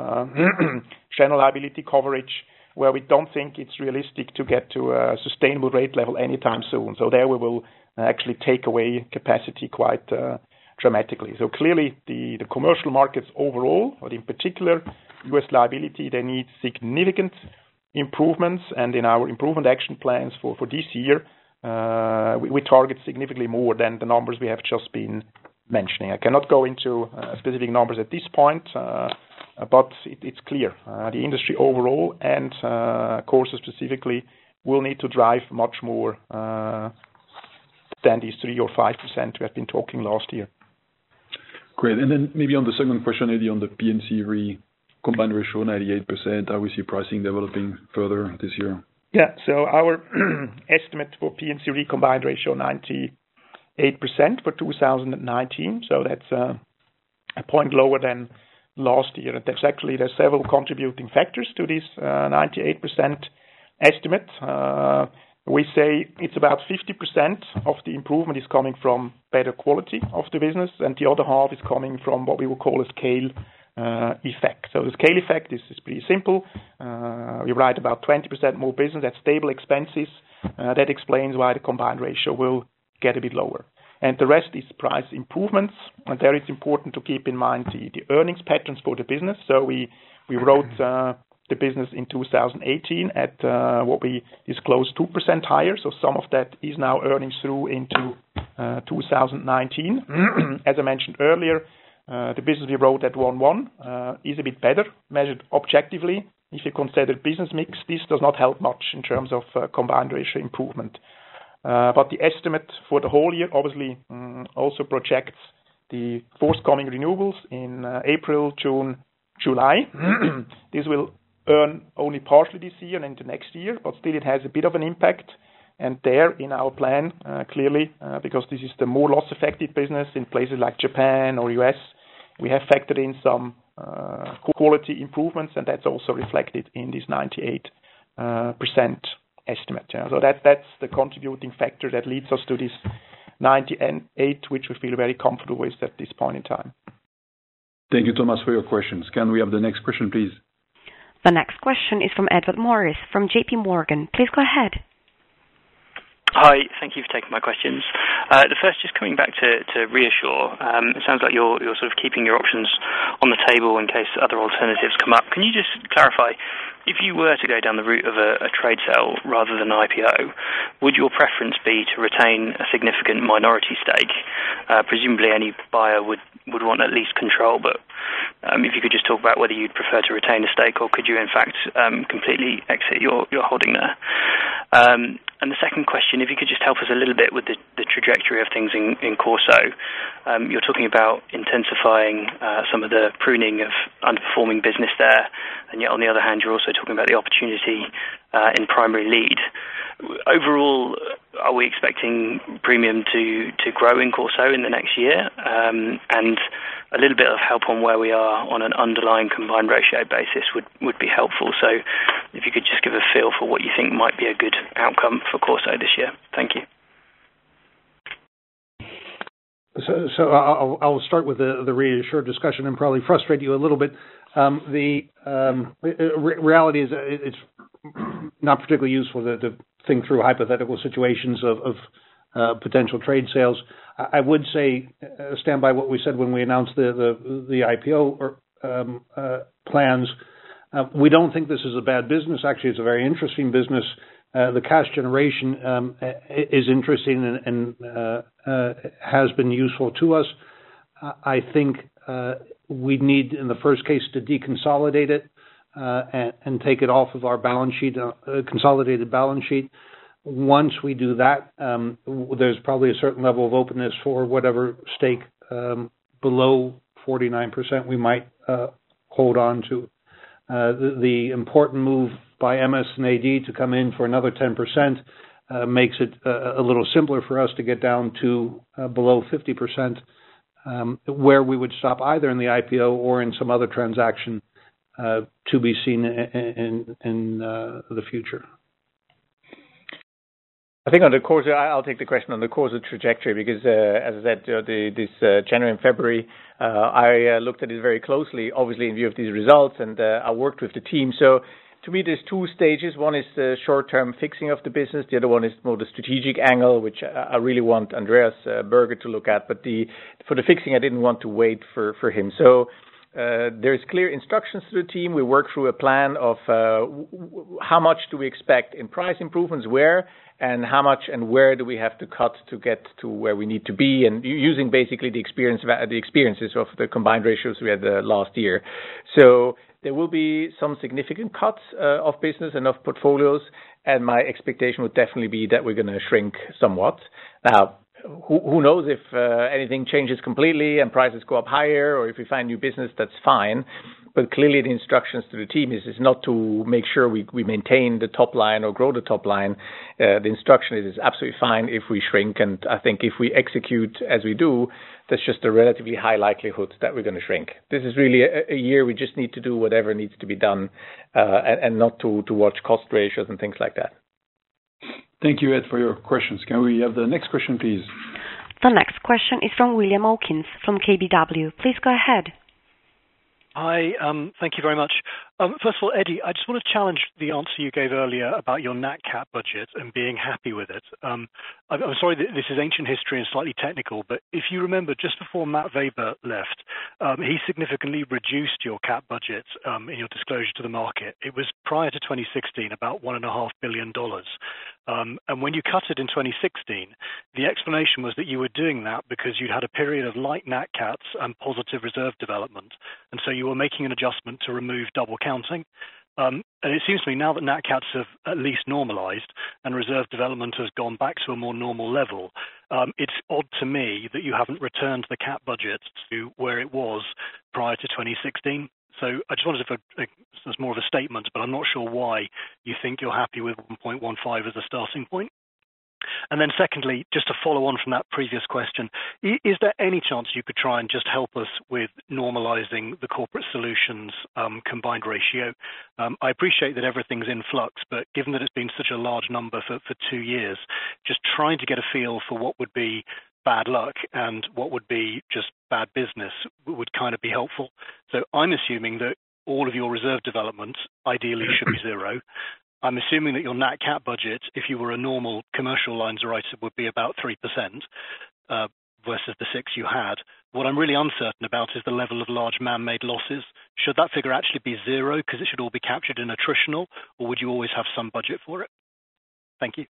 general liability coverage, where we don't think it's realistic to get to a sustainable rate level anytime soon. So there we will actually take away capacity quite dramatically. So clearly the commercial markets overall, but in particular US liability, they need significant improvements, and in our improvement action plans for this year, we target significantly more than the numbers we have just been mentioning. I cannot go into specific numbers at this point, but it's clear. The industry overall and Corso specifically will need to drive much more than these 3 or 5% we have been talking last year. Great. And then maybe on the second question, Eddie, on the P&C Re combined ratio 98%, how we see pricing developing further this year? Yeah, so our estimate for P&C Re combined ratio 98% for 2019, so that's a point lower than last year. And there's several contributing factors to this 98% estimate. We say it's about 50% of the improvement is coming from better quality of the business, and the other half is coming from what we will call a scale effect. So the scale effect is pretty simple. We write about 20% more business at stable expenses. That explains why the combined ratio will get a bit lower. And the rest is price improvements. And there it's important to keep in mind the earnings patterns for the business. So we wrote the business in 2018 at what we disclosed 2% higher. So some of that is now earning through into 2019. As I mentioned earlier, the business we wrote at 1/1 is a bit better measured objectively. If you consider business mix, this does not help much in terms of combined ratio improvement. But the estimate for the whole year obviously also projects the forthcoming renewals in April, June, July. This will earn only partially this year and into next year, but still it has a bit of an impact. And there in our plan, clearly, because this is the more loss-affected business in places like Japan or US, we have factored in some quality improvements, and that's also reflected in this 98% estimate. Yeah. So that's the contributing factor that leads us to this 98, which we feel very comfortable with at this point in time. Thank you, Thomas, for your questions. Can we have the next question, please? The next question is from Edward Morris from JP Morgan. Please go ahead. Hi, thank you for taking my questions. The first, just coming back to ReAssure, it sounds like you're sort of keeping your options on the table in case other alternatives come up. Can you just clarify, if you were to go down the route of a trade sale rather than an IPO, would your preference be to retain a significant minority stake? Presumably any buyer would want at least control, but if you could just talk about whether you'd prefer to retain a stake or could you in fact completely exit your holding there. And the second question, if you could just help us a little bit with the trajectory of things in Corso. You're talking about intensifying some of the pruning of underperforming business there, and yet on the other hand, you're also talking about the opportunity in primary lead. Overall, are we expecting premium to grow in Corso in the next year? And a little bit of help on where we are on an underlying combined ratio basis would be helpful. So if you could just give a feel for what you think might be a good outcome for Corso this year. Thank you. So I'll start with the ReAssure discussion and probably frustrate you a little bit. The reality is it's not particularly useful to think through hypothetical situations of potential trade sales. I would say stand by what we said when we announced the IPO plans. We don't think this is a bad business. Actually, it's a very interesting business. The cash generation is interesting and has been useful to us. I think we need, in the first case, to deconsolidate it and take it off of our balance sheet, consolidated balance sheet. Once we do that, there's probably a certain level of openness for whatever stake below 49% we might hold on to. The important move by MS and AD to come in for another 10% makes it a little simpler for us to get down to below 50%, where we would stop either in the IPO or in some other transaction to be seen in the future. I think on the Corso, I'll take the question on the Corso trajectory because, as I said, this January and February, I looked at it very closely, obviously in view of these results, and I worked with the team. So to me, there's two stages. One is the short-term fixing of the business. The other one is more the strategic angle, which I really want Andreas Berger to look at. But for the fixing, I didn't want to wait for him. So there's clear instructions to the team. We work through a plan of how much do we expect in price improvements, where, and how much and where do we have to cut to get to where we need to be, and using basically the experiences of the combined ratios we had last year. So there will be some significant cuts of business and of portfolios, and my expectation would definitely be that we're going to shrink somewhat. Now, who knows if anything changes completely and prices go up higher, or if we find new business, that's fine. But clearly the instructions to the team is not to make sure we maintain the top line or grow the top line. The instruction is absolutely fine if we shrink. And I think if we execute as we do, there's just a relatively high likelihood that we're going to shrink. This is really a year we just need to do whatever needs to be done and not to watch cost ratios and things like that. Thank you, Ed, for your questions. Can we have the next question, please? The next question is from William Hawkins from KBW. Please go ahead. Hi, thank you very much. First of all, Eddie, I just want to challenge the answer you gave earlier about your Nat Cat budget and being happy with it. I'm sorry that this is ancient history and slightly technical, but if you remember, just before Matt Weber left, he significantly reduced your Cat budget in your disclosure to the market. It was prior to 2016 about $1.5 billion. And when you cut it in 2016, the explanation was that you were doing that because you'd had a period of light Nat Cats and positive reserve development, and so you were making an adjustment to remove double counting. And it seems to me now that Nat Cats have at least normalized and reserve development has gone back to a more normal level, it's odd to me that you haven't returned the Cat budget to where it was prior to 2016. So I just wondered if it's more of a statement, but I'm not sure why you think you're happy with 1.15 as a starting point. And then secondly, just to follow on from that previous question, is there any chance you could try and just help us with normalizing the Corporate Solutions combined ratio? I appreciate that everything's in flux, but given that it's been such a large number for 2 years, just trying to get a feel for what would be bad luck and what would be just bad business would kind of be helpful. So I'm assuming that all of your reserve development ideally should be zero. I'm assuming that your Nat Cat budget, if you were a normal commercial lines writer, would be about 3% versus the 6% you had. What I'm really uncertain about is the level of large man-made losses. Should that figure actually be zero because it should all be captured in attritional, or would you always have some budget for it? Thank you.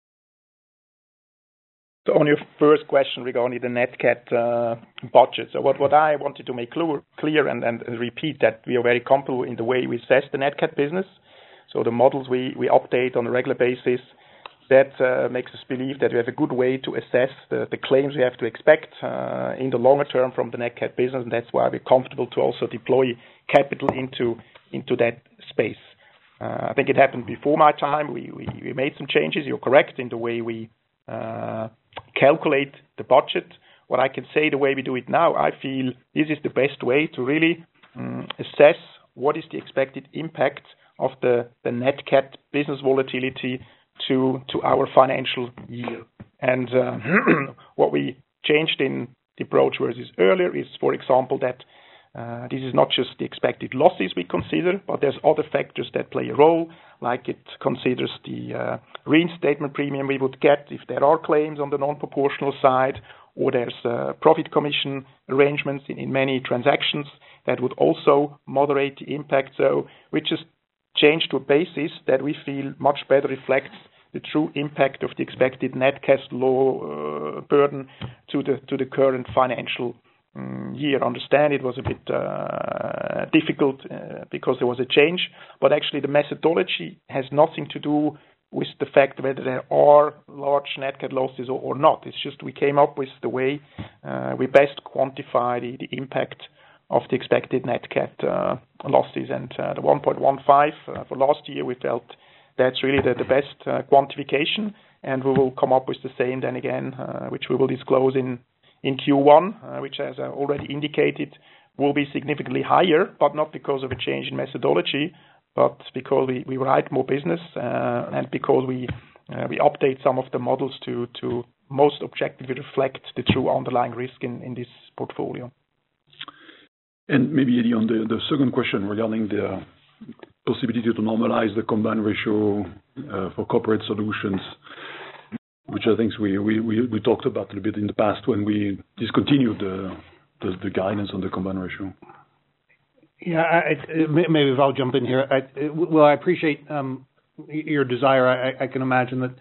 So on your first question regarding the Nat Cat budget, so what I wanted to make clear and repeat that we are very comfortable in the way we assess the Nat Cat business. So the models we update on a regular basis that makes us believe that we have a good way to assess the claims we have to expect in the longer term from the Nat Cat business, and that's why we're comfortable to also deploy capital into that space. I think it happened before my time. We made some changes. You're correct in the way we calculate the budget. What I can say, the way we do it now, I feel this is the best way to really assess what is the expected impact of the Nat Cat business volatility to our financial year. And what we changed in the approach versus earlier is, for example, that this is not just the expected losses we consider, but there's other factors that play a role, like it considers the reinstatement premium we would get if there are claims on the non-proportional side, or there's profit commission arrangements in many transactions that would also moderate the impact. So we just changed to a basis that we feel much better reflects the true impact of the expected Nat Cat law burden to the current financial year. Understand it was a bit difficult because there was a change, but actually the methodology has nothing to do with the fact whether there are large Nat Cat losses or not. It's just we came up with the way we best quantify the impact of the expected Nat Cat losses. And the 1.15 for last year, we felt that's really the best quantification, and we will come up with the same then again, which we will disclose in Q1, which, as I already indicated, will be significantly higher, but not because of a change in methodology, but because we write more business and because we update some of the models to most objectively reflect the true underlying risk in this portfolio. And maybe, Eddie, on the second question regarding the possibility to normalize the combined ratio for corporate solutions, which I think we talked about a little bit in the past when we discontinued the guidance on the combined ratio. Yeah, maybe if I'll jump in here. I appreciate your desire. I can imagine that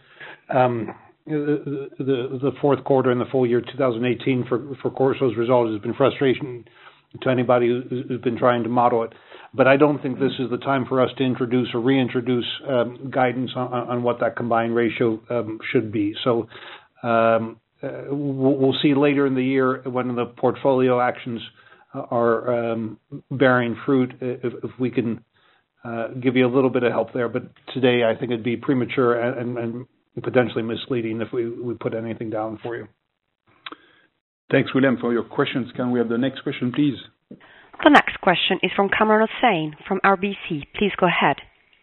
the fourth quarter and the full year 2018 for Corso's results has been frustration to anybody who's been trying to model it. But I don't think this is the time for us to introduce or reintroduce guidance on what that combined ratio should be. So we'll see later in the year when the portfolio actions are bearing fruit if we can give you a little bit of help there. But today I think it'd be premature and potentially misleading if we put anything down for you. Thanks, William, for your questions. Can we have the next question, please? The next question is from Kamran Hossain from RBC. Please go ahead.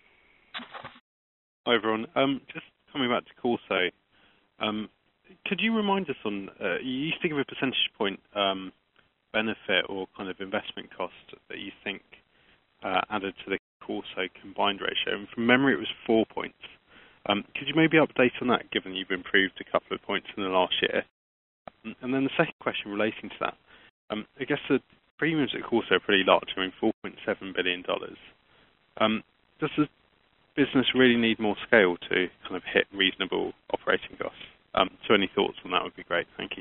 Hi, everyone. Just coming back to Corso, could you remind us on, you used to give a percentage point benefit or kind of investment cost that you think added to the Corso combined ratio, and from memory it was 4 points. Could you maybe update on that, given you've improved a couple of points in the last year? And then the second question relating to that, I guess the premiums at Corso are pretty large, I mean $4.7 billion. Does the business really need more scale to kind of hit reasonable operating costs? So any thoughts on that would be great. Thank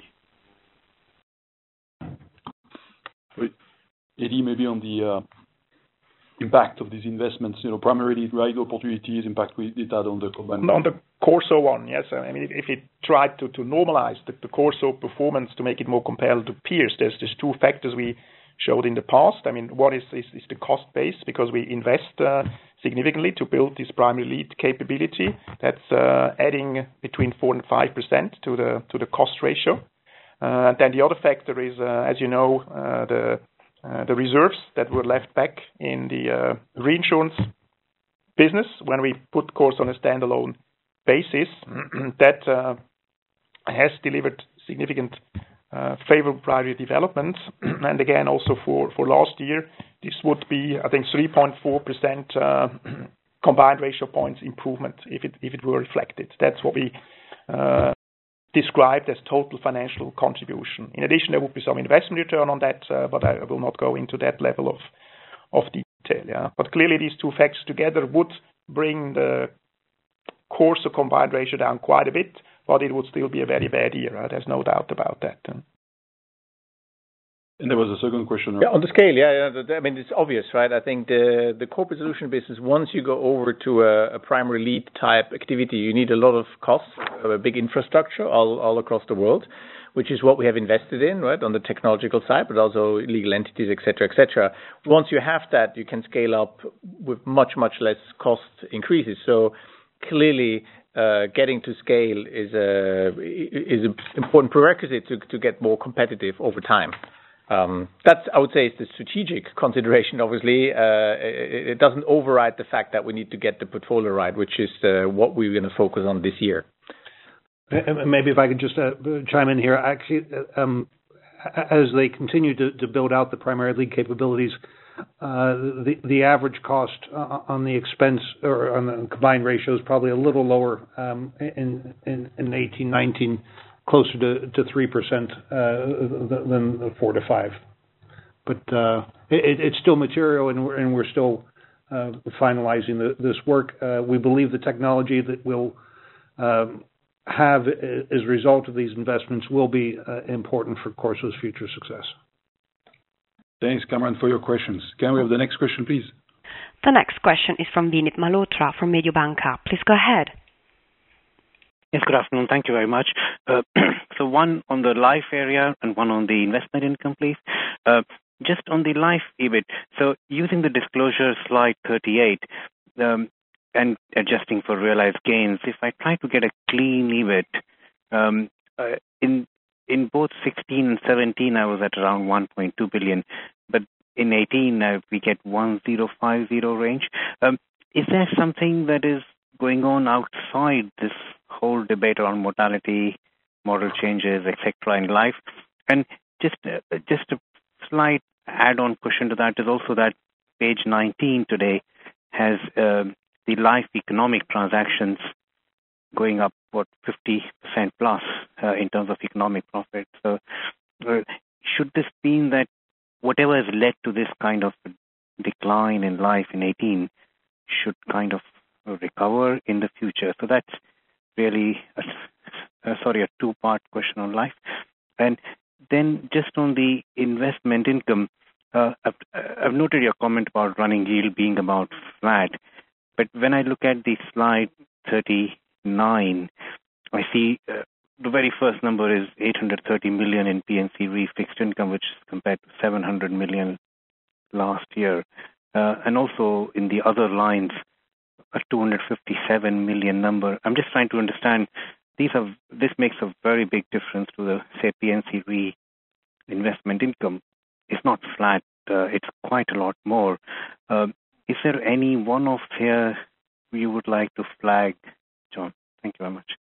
you. Eddie, maybe on the impact of these investments, primarily right opportunities, impact we did that on the combined. On the Corso one, yes. I mean, if it tried to normalize the Corso performance to make it more comparable to peers, there's two factors we showed in the past. I mean, one is the cost base, because we invest significantly to build this primary lead capability. That's adding between 4 and 5% to the cost ratio. And then the other factor is, as you know, the reserves that were left back in the reinsurance business when we put Corso on a standalone basis. That has delivered significant favorable prior development. And again, also for last year, this would be, I think, 3.4% combined ratio points improvement if it were reflected. That's what we described as total financial contribution. In addition, there would be some investment return on that, but I will not go into that level of detail. Yeah. But clearly, these two factors together would bring the Corso combined ratio down quite a bit, but it would still be a very bad year. There's no doubt about that. And there was a second question. Yeah, on the scale, I mean, it's obvious, right? I think the corporate solution business, once you go over to a primary lead type activity, you need a lot of costs, a big infrastructure all across the world, which is what we have invested in, right, on the technological side, but also legal entities, et cetera, et cetera. Once you have that, you can scale up with much, much less cost increases. So clearly, getting to scale is an important prerequisite to get more competitive over time. That's, I would say, is the strategic consideration. Obviously, it doesn't override the fact that we need to get the portfolio right, which is what we're going to focus on this year. Maybe if I could just chime in here. Actually, as they continue to build out the primary lead capabilities, the average cost on the expense or on the combined ratio is probably a little lower in 18-19, closer to 3% than 4 to 5. But it's still material, and we're still finalizing this work. We believe the technology that we'll have as a result of these investments will be important for Corso's future success. Thanks, Cameron, for your questions. Can we have the next question, please? The next question is from Vinit Malhotra from Mediobanca. Please go ahead. Yes, good afternoon. Thank you very much. So one on the life area and one on the investment income, please. Just on the life EBIT, so using the disclosure slide 38 and adjusting for realized gains, if I try to get a clean EBIT, in both 16 and 17, I was at around 1.2 billion, but in 18, we get 1,050 range. Is there something that is going on outside this whole debate around mortality, model changes, etc. in life? And just a slight add-on question to that is also that page 19 today has the life economic transactions going up, 50% plus in terms of economic profit. So should this mean that whatever has led to this kind of decline in life in 18 should kind of recover in the future? So that's really a two-part question on life. And then just on the investment income, I've noted your comment about running yield being about flat, but when I look at the slide 39, I see the very first number is 830 million in P&C Re fixed income, which is compared to 700 million last year. And also in the other lines, a 257 million number. I'm just trying to understand, this makes a very big difference to the, say, P&C Re investment income. It's not flat, it's quite a lot more. Is there any one-off here you would like to flag, John? Thank you very much.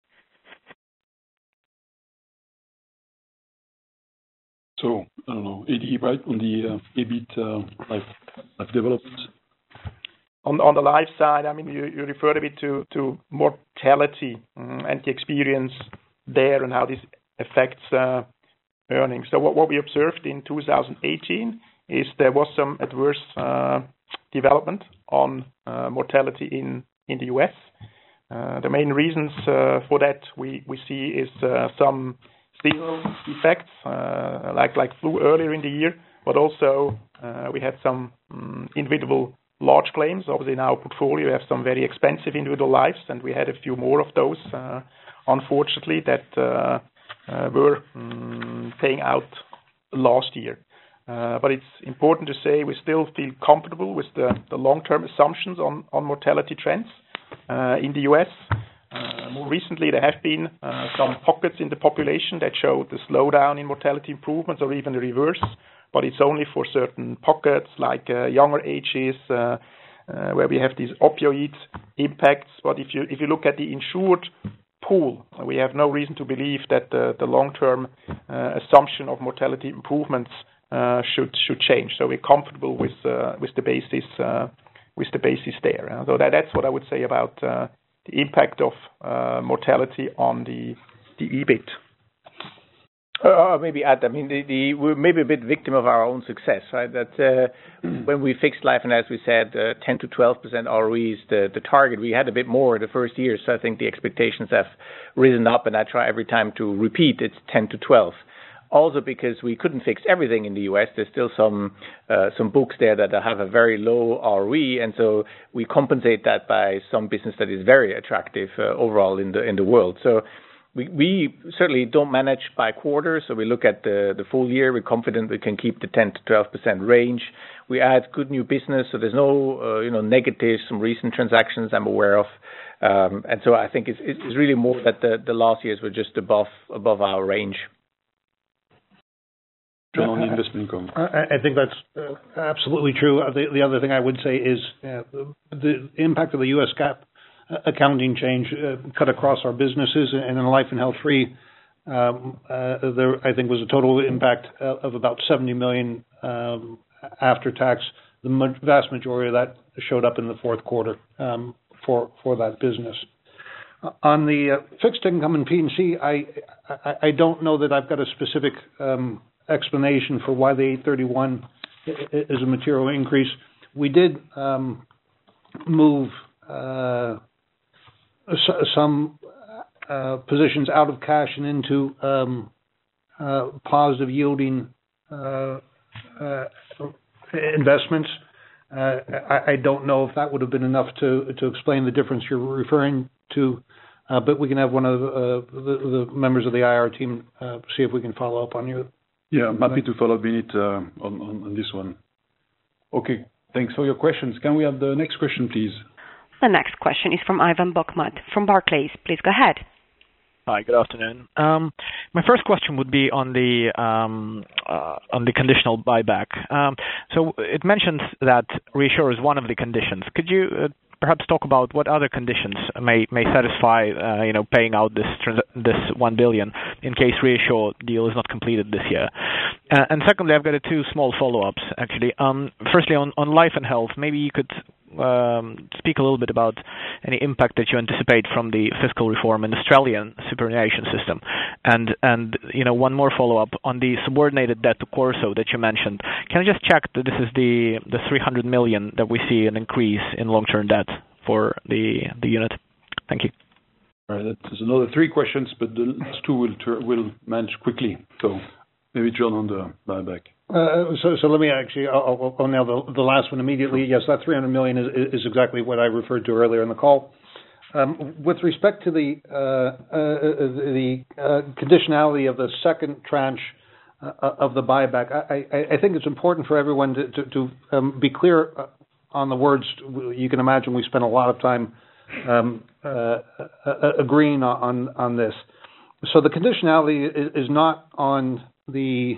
So, I don't know, Eddie, right, on the EBIT life development? On the life side, I mean, you referred a bit to mortality and the experience there and how this affects earnings. So what we observed in 2018 is there was some adverse development on mortality in the US. The main reasons for that we see is some seasonal effects, like flu earlier in the year, but also we had some individual large claims. Obviously, in our portfolio, we have some very expensive individual lives, and we had a few more of those, unfortunately, that were paying out last year. But it's important to say we still feel comfortable with the long-term assumptions on mortality trends in the US. More recently, there have been some pockets in the population that show the slowdown in mortality improvements or even the reverse, but it's only for certain pockets like younger ages where we have these opioid impacts. But if you look at the insured pool, we have no reason to believe that the long-term assumption of mortality improvements should change. So we're comfortable with the basis there. So that's what I would say about the impact of mortality on the EBIT. Maybe add, I mean, we're maybe a bit victim of our own success, right? That when we fixed life, and as we said, 10 to 12% ROE is the target. We had a bit more the first year, so I think the expectations have risen up, and I try every time to repeat it's 10 to 12. Also because we couldn't fix everything in the US, there's still some books there that have a very low ROE, and so we compensate that by some business that is very attractive overall in the world. So we certainly don't manage by quarter, so we look at the full year. We're confident we can keep the 10 to 12% range. We add good new business, so there's no negatives, some recent transactions I'm aware of. And so I think it's really more that the last years were just above our range. John, on the investment income. I think that's absolutely true. The other thing I would say is the impact of the U.S. GAAP accounting change cut across our businesses, and in Life and Health Re, there I think was a total impact of about 70 million after tax. The vast majority of that showed up in the fourth quarter for that business. On the fixed income and P&C, I don't know that I've got a specific explanation for why the 831 is a material increase. We did move some positions out of cash and into positive yielding investments. I don't know if that would have been enough to explain the difference you're referring to, but we can have one of the members of the IR team see if we can follow up on you. Yeah, I'm happy to follow up Vinit on this one. Okay, thanks for your questions. Can we have the next question, please? The next question is from Ivan Bokhmat from Barclays. Please go ahead. Hi, good afternoon. My first question would be on the conditional buyback. So it mentions that ReAssure is one of the conditions. Could you perhaps talk about what other conditions may satisfy paying out this 1 billion in case ReAssure deal is not completed this year? And secondly, I've got two small follow-ups actually. Firstly, on Life and Health, maybe you could speak a little bit about any impact that you anticipate from the fiscal reform in the Australian superannuation system. And one more follow-up on the subordinated debt to Corso that you mentioned. Can I just check that this is the 300 million that we see an increase in long-term debt for the unit? Thank you. All right, there's another three questions, but the last two will manage quickly. So maybe John on the buyback. So let me actually, I'll nail the last one immediately. Yes, that 300 million is exactly what I referred to earlier in the call. With respect to the conditionality of the second tranche of the buyback, I think it's important for everyone to be clear on the words. You can imagine we spent a lot of time agreeing on this. So the conditionality is not on the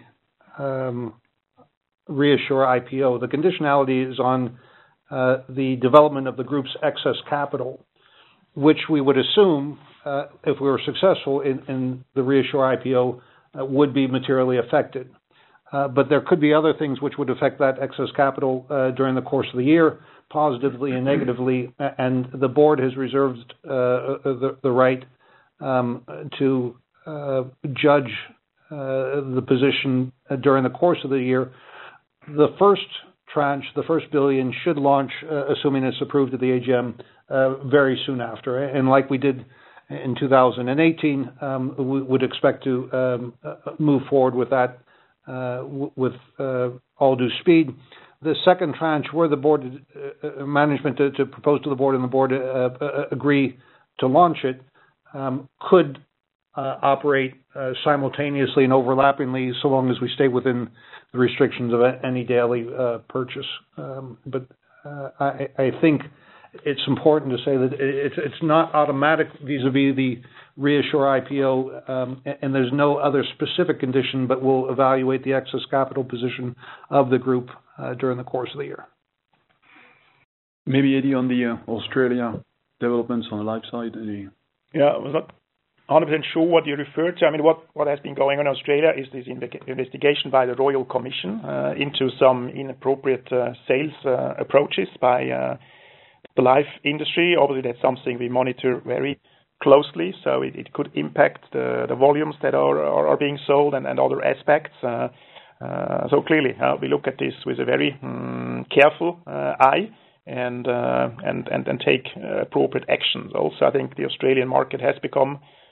ReAssure IPO. The conditionality is on the development of the group's excess capital, which we would assume, if we were successful in the ReAssure IPO, would be materially affected. But there could be other things which would affect that excess capital during the course of the year, positively and negatively, and the board has reserved the right to judge the position during the course of the year. The first tranche, the first billion, should launch, assuming it's approved at the AGM, very soon after. And like we did in 2018, we would expect to move forward with that with all due speed. The second tranche, where the board management to propose to the board and the board agree to launch it, could operate simultaneously and overlappingly, so long as we stay within the restrictions of any daily purchase. But I think it's important to say that it's not automatic vis-a-vis the ReAssure IPO, and there's no other specific condition, but we'll evaluate the excess capital position of the group during the course of the year. Maybe Eddie on the Australia developments on the life side. Yeah, I was not 100% sure what you referred to. I mean, what has been going on in Australia is this investigation by the Royal Commission into some inappropriate sales approaches by the life industry. Obviously, that's something we monitor very closely, so it could impact the volumes that are being sold and other aspects. So clearly, we look at this with a very careful eye and take appropriate actions. Also, I think the Australian market has become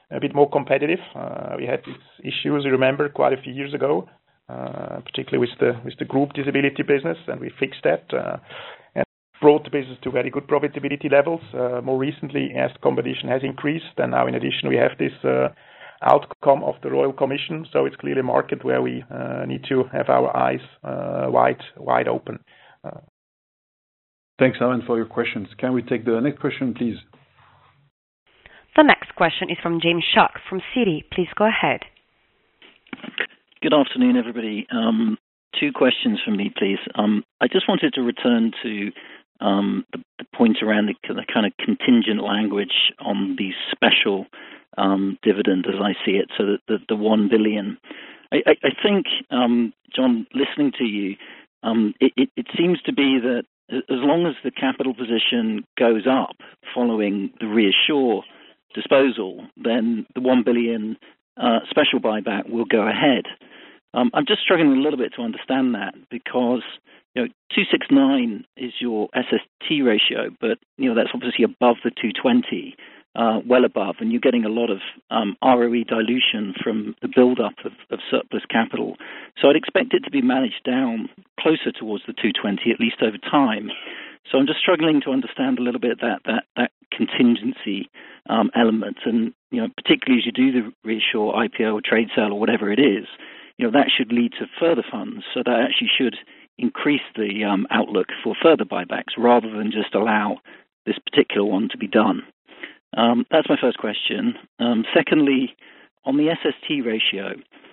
a bit more competitive. We had these issues, you remember, quite a few years ago, particularly with the group disability business, and we fixed that and brought the business to very good profitability levels. More recently, as competition has increased, and now in addition we have this outcome of the Royal Commission, so it's clearly a market where we need to have our eyes wide open. Thanks, Alan, for your questions. Can we take the next question, please? The next question is from James Shuck from Citi. Please go ahead. Good afternoon, everybody. Two questions from me, please. I just wanted to return to the point around the kind of contingent language on the special dividend as I see it, so that the 1 billion. I think, John, listening to you, it seems to be that as long as the capital position goes up following the ReAssure disposal, then the 1 billion special buyback will go ahead. I'm just struggling a little bit to understand that because 269 is your SST ratio, but that's obviously above the 220, well above, and you're getting a lot of ROE dilution from the build-up of surplus capital. So I'd expect it to be managed down closer towards the 220, at least over time. So I'm just struggling to understand a little bit that contingency element, and particularly as you do the ReAssure IPO or trade sale or whatever it is, that should lead to further funds. So that actually should increase the outlook for further buybacks rather than just allow this particular one to be done. That's my first question. Secondly, on the SST ratio,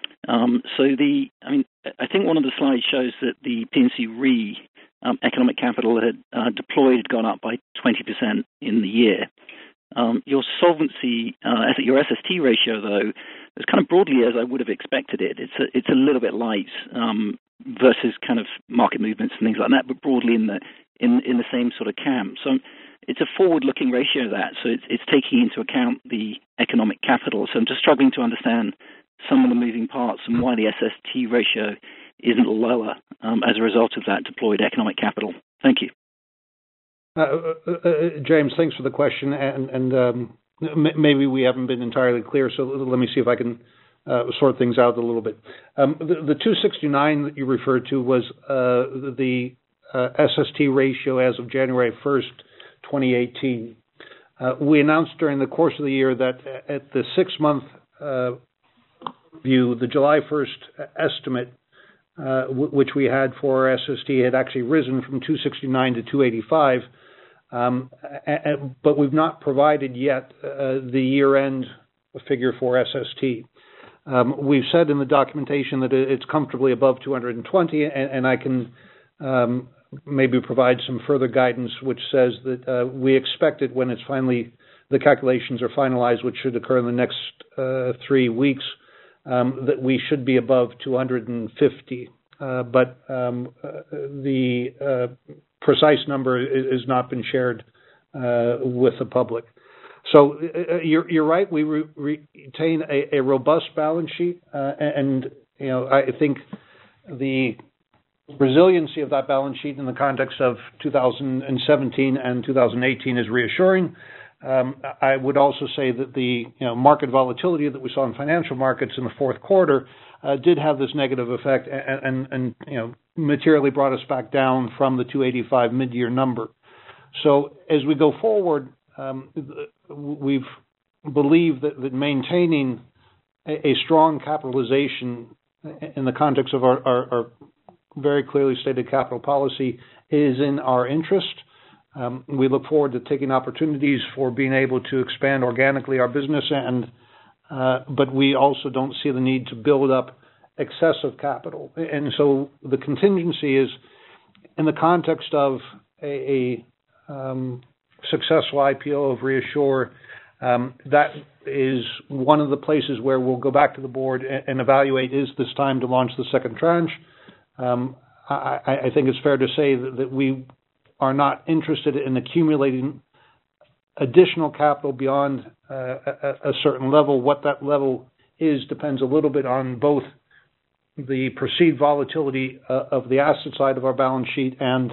I think one of the slides shows that the P&C Re economic capital had deployed had gone up by 20% in the year. Your solvency, your SST ratio, though, is kind of broadly as I would have expected it. It's a little bit light versus kind of market movements and things like that, but broadly in the same sort of camp. So it's a forward-looking ratio, so it's taking into account the economic capital. So I'm just struggling to understand some of the moving parts and why the SST ratio isn't lower as a result of that deployed economic capital. Thank you. James, thanks for the question, and maybe we haven't been entirely clear, so let me see if I can sort things out a little bit. The 269 that you referred to was the SST ratio as of January 1st, 2018. We announced during the course of the year that at the 6-month view, the July 1st estimate, which we had for SST, had actually risen from 269 to 285, but we've not provided yet the year-end figure for SST. We've said in the documentation that it's comfortably above 220, and I can maybe provide some further guidance, which says that we expect it when it's finally, the calculations are finalized, which should occur in the next 3 weeks, that we should be above 250. But the precise number has not been shared with the public. So you're right. We retain a robust balance sheet, and I think the resiliency of that balance sheet in the context of 2017 and 2018 is reassuring. I would also say that the market volatility that we saw in financial markets in the fourth quarter did have this negative effect, and materially brought us back down from the 285 mid-year number. So as we go forward, we believe that maintaining a strong capitalization in the context of our very clearly stated capital policy is in our interest. We look forward to taking opportunities for being able to expand organically our business, but we also don't see the need to build up excessive capital. And so the contingency is in the context of a successful IPO of ReAssure. That is one of the places where we'll go back to the board and evaluate, is this time to launch the second tranche? I think it's fair to say that we are not interested in accumulating additional capital beyond a certain level. What that level is depends a little bit on both the perceived volatility of the asset side of our balance sheet and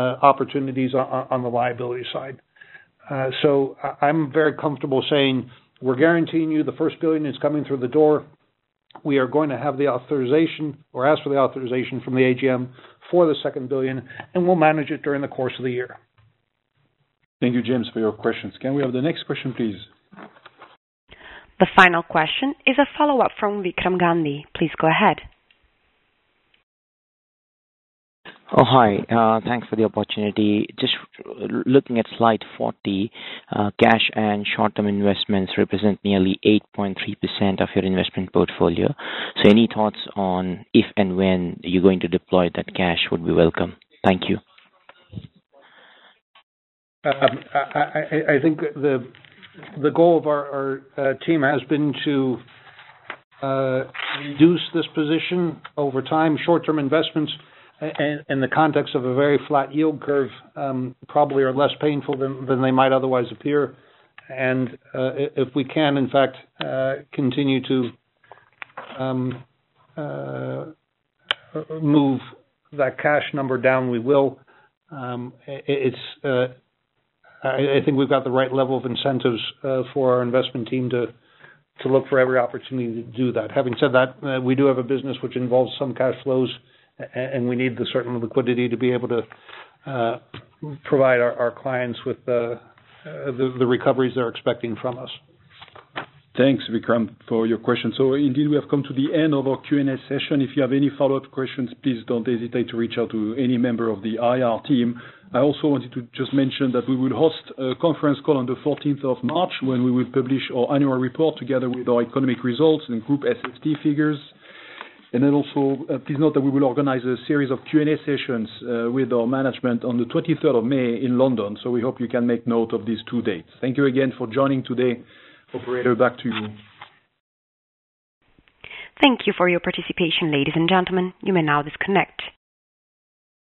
opportunities on the liability side. So I'm very comfortable saying we're guaranteeing you the first $1 billion is coming through the door. We are going to have the authorization or ask for the authorization from the AGM for the second $1 billion, and we'll manage it during the course of the year. Thank you, James, for your questions. Can we have the next question, please? The final question is a follow-up from Vikram Gandhi. Please go ahead. Oh, hi. Thanks for the opportunity. Just looking at slide 40, cash and short-term investments represent nearly 8.3% of your investment portfolio. So any thoughts on if and when you're going to deploy that cash would be welcome. Thank you. I think the goal of our team has been to reduce this position over time. Short-term investments in the context of a very flat yield curve probably are less painful than they might otherwise appear. And if we can, in fact, continue to move that cash number down, we will. I think we've got the right level of incentives for our investment team to look for every opportunity to do that. Having said that, we do have a business which involves some cash flows, and we need the certain liquidity to be able to provide our clients with the recoveries they're expecting from us. Thanks, Vikram, for your question. So indeed, we have come to the end of our Q&A session. If you have any follow-up questions, please don't hesitate to reach out to any member of the IR team. I also wanted to just mention that we will host a conference call on the 14th of March when we will publish our annual report together with our economic results and group SST figures. And then also, please note that we will organize a series of Q&A sessions with our management on the 23rd of May in London. So we hope you can make note of these 2 dates. Thank you again for joining today. Operator, back to you. Thank you for your participation, ladies and gentlemen. You may now disconnect.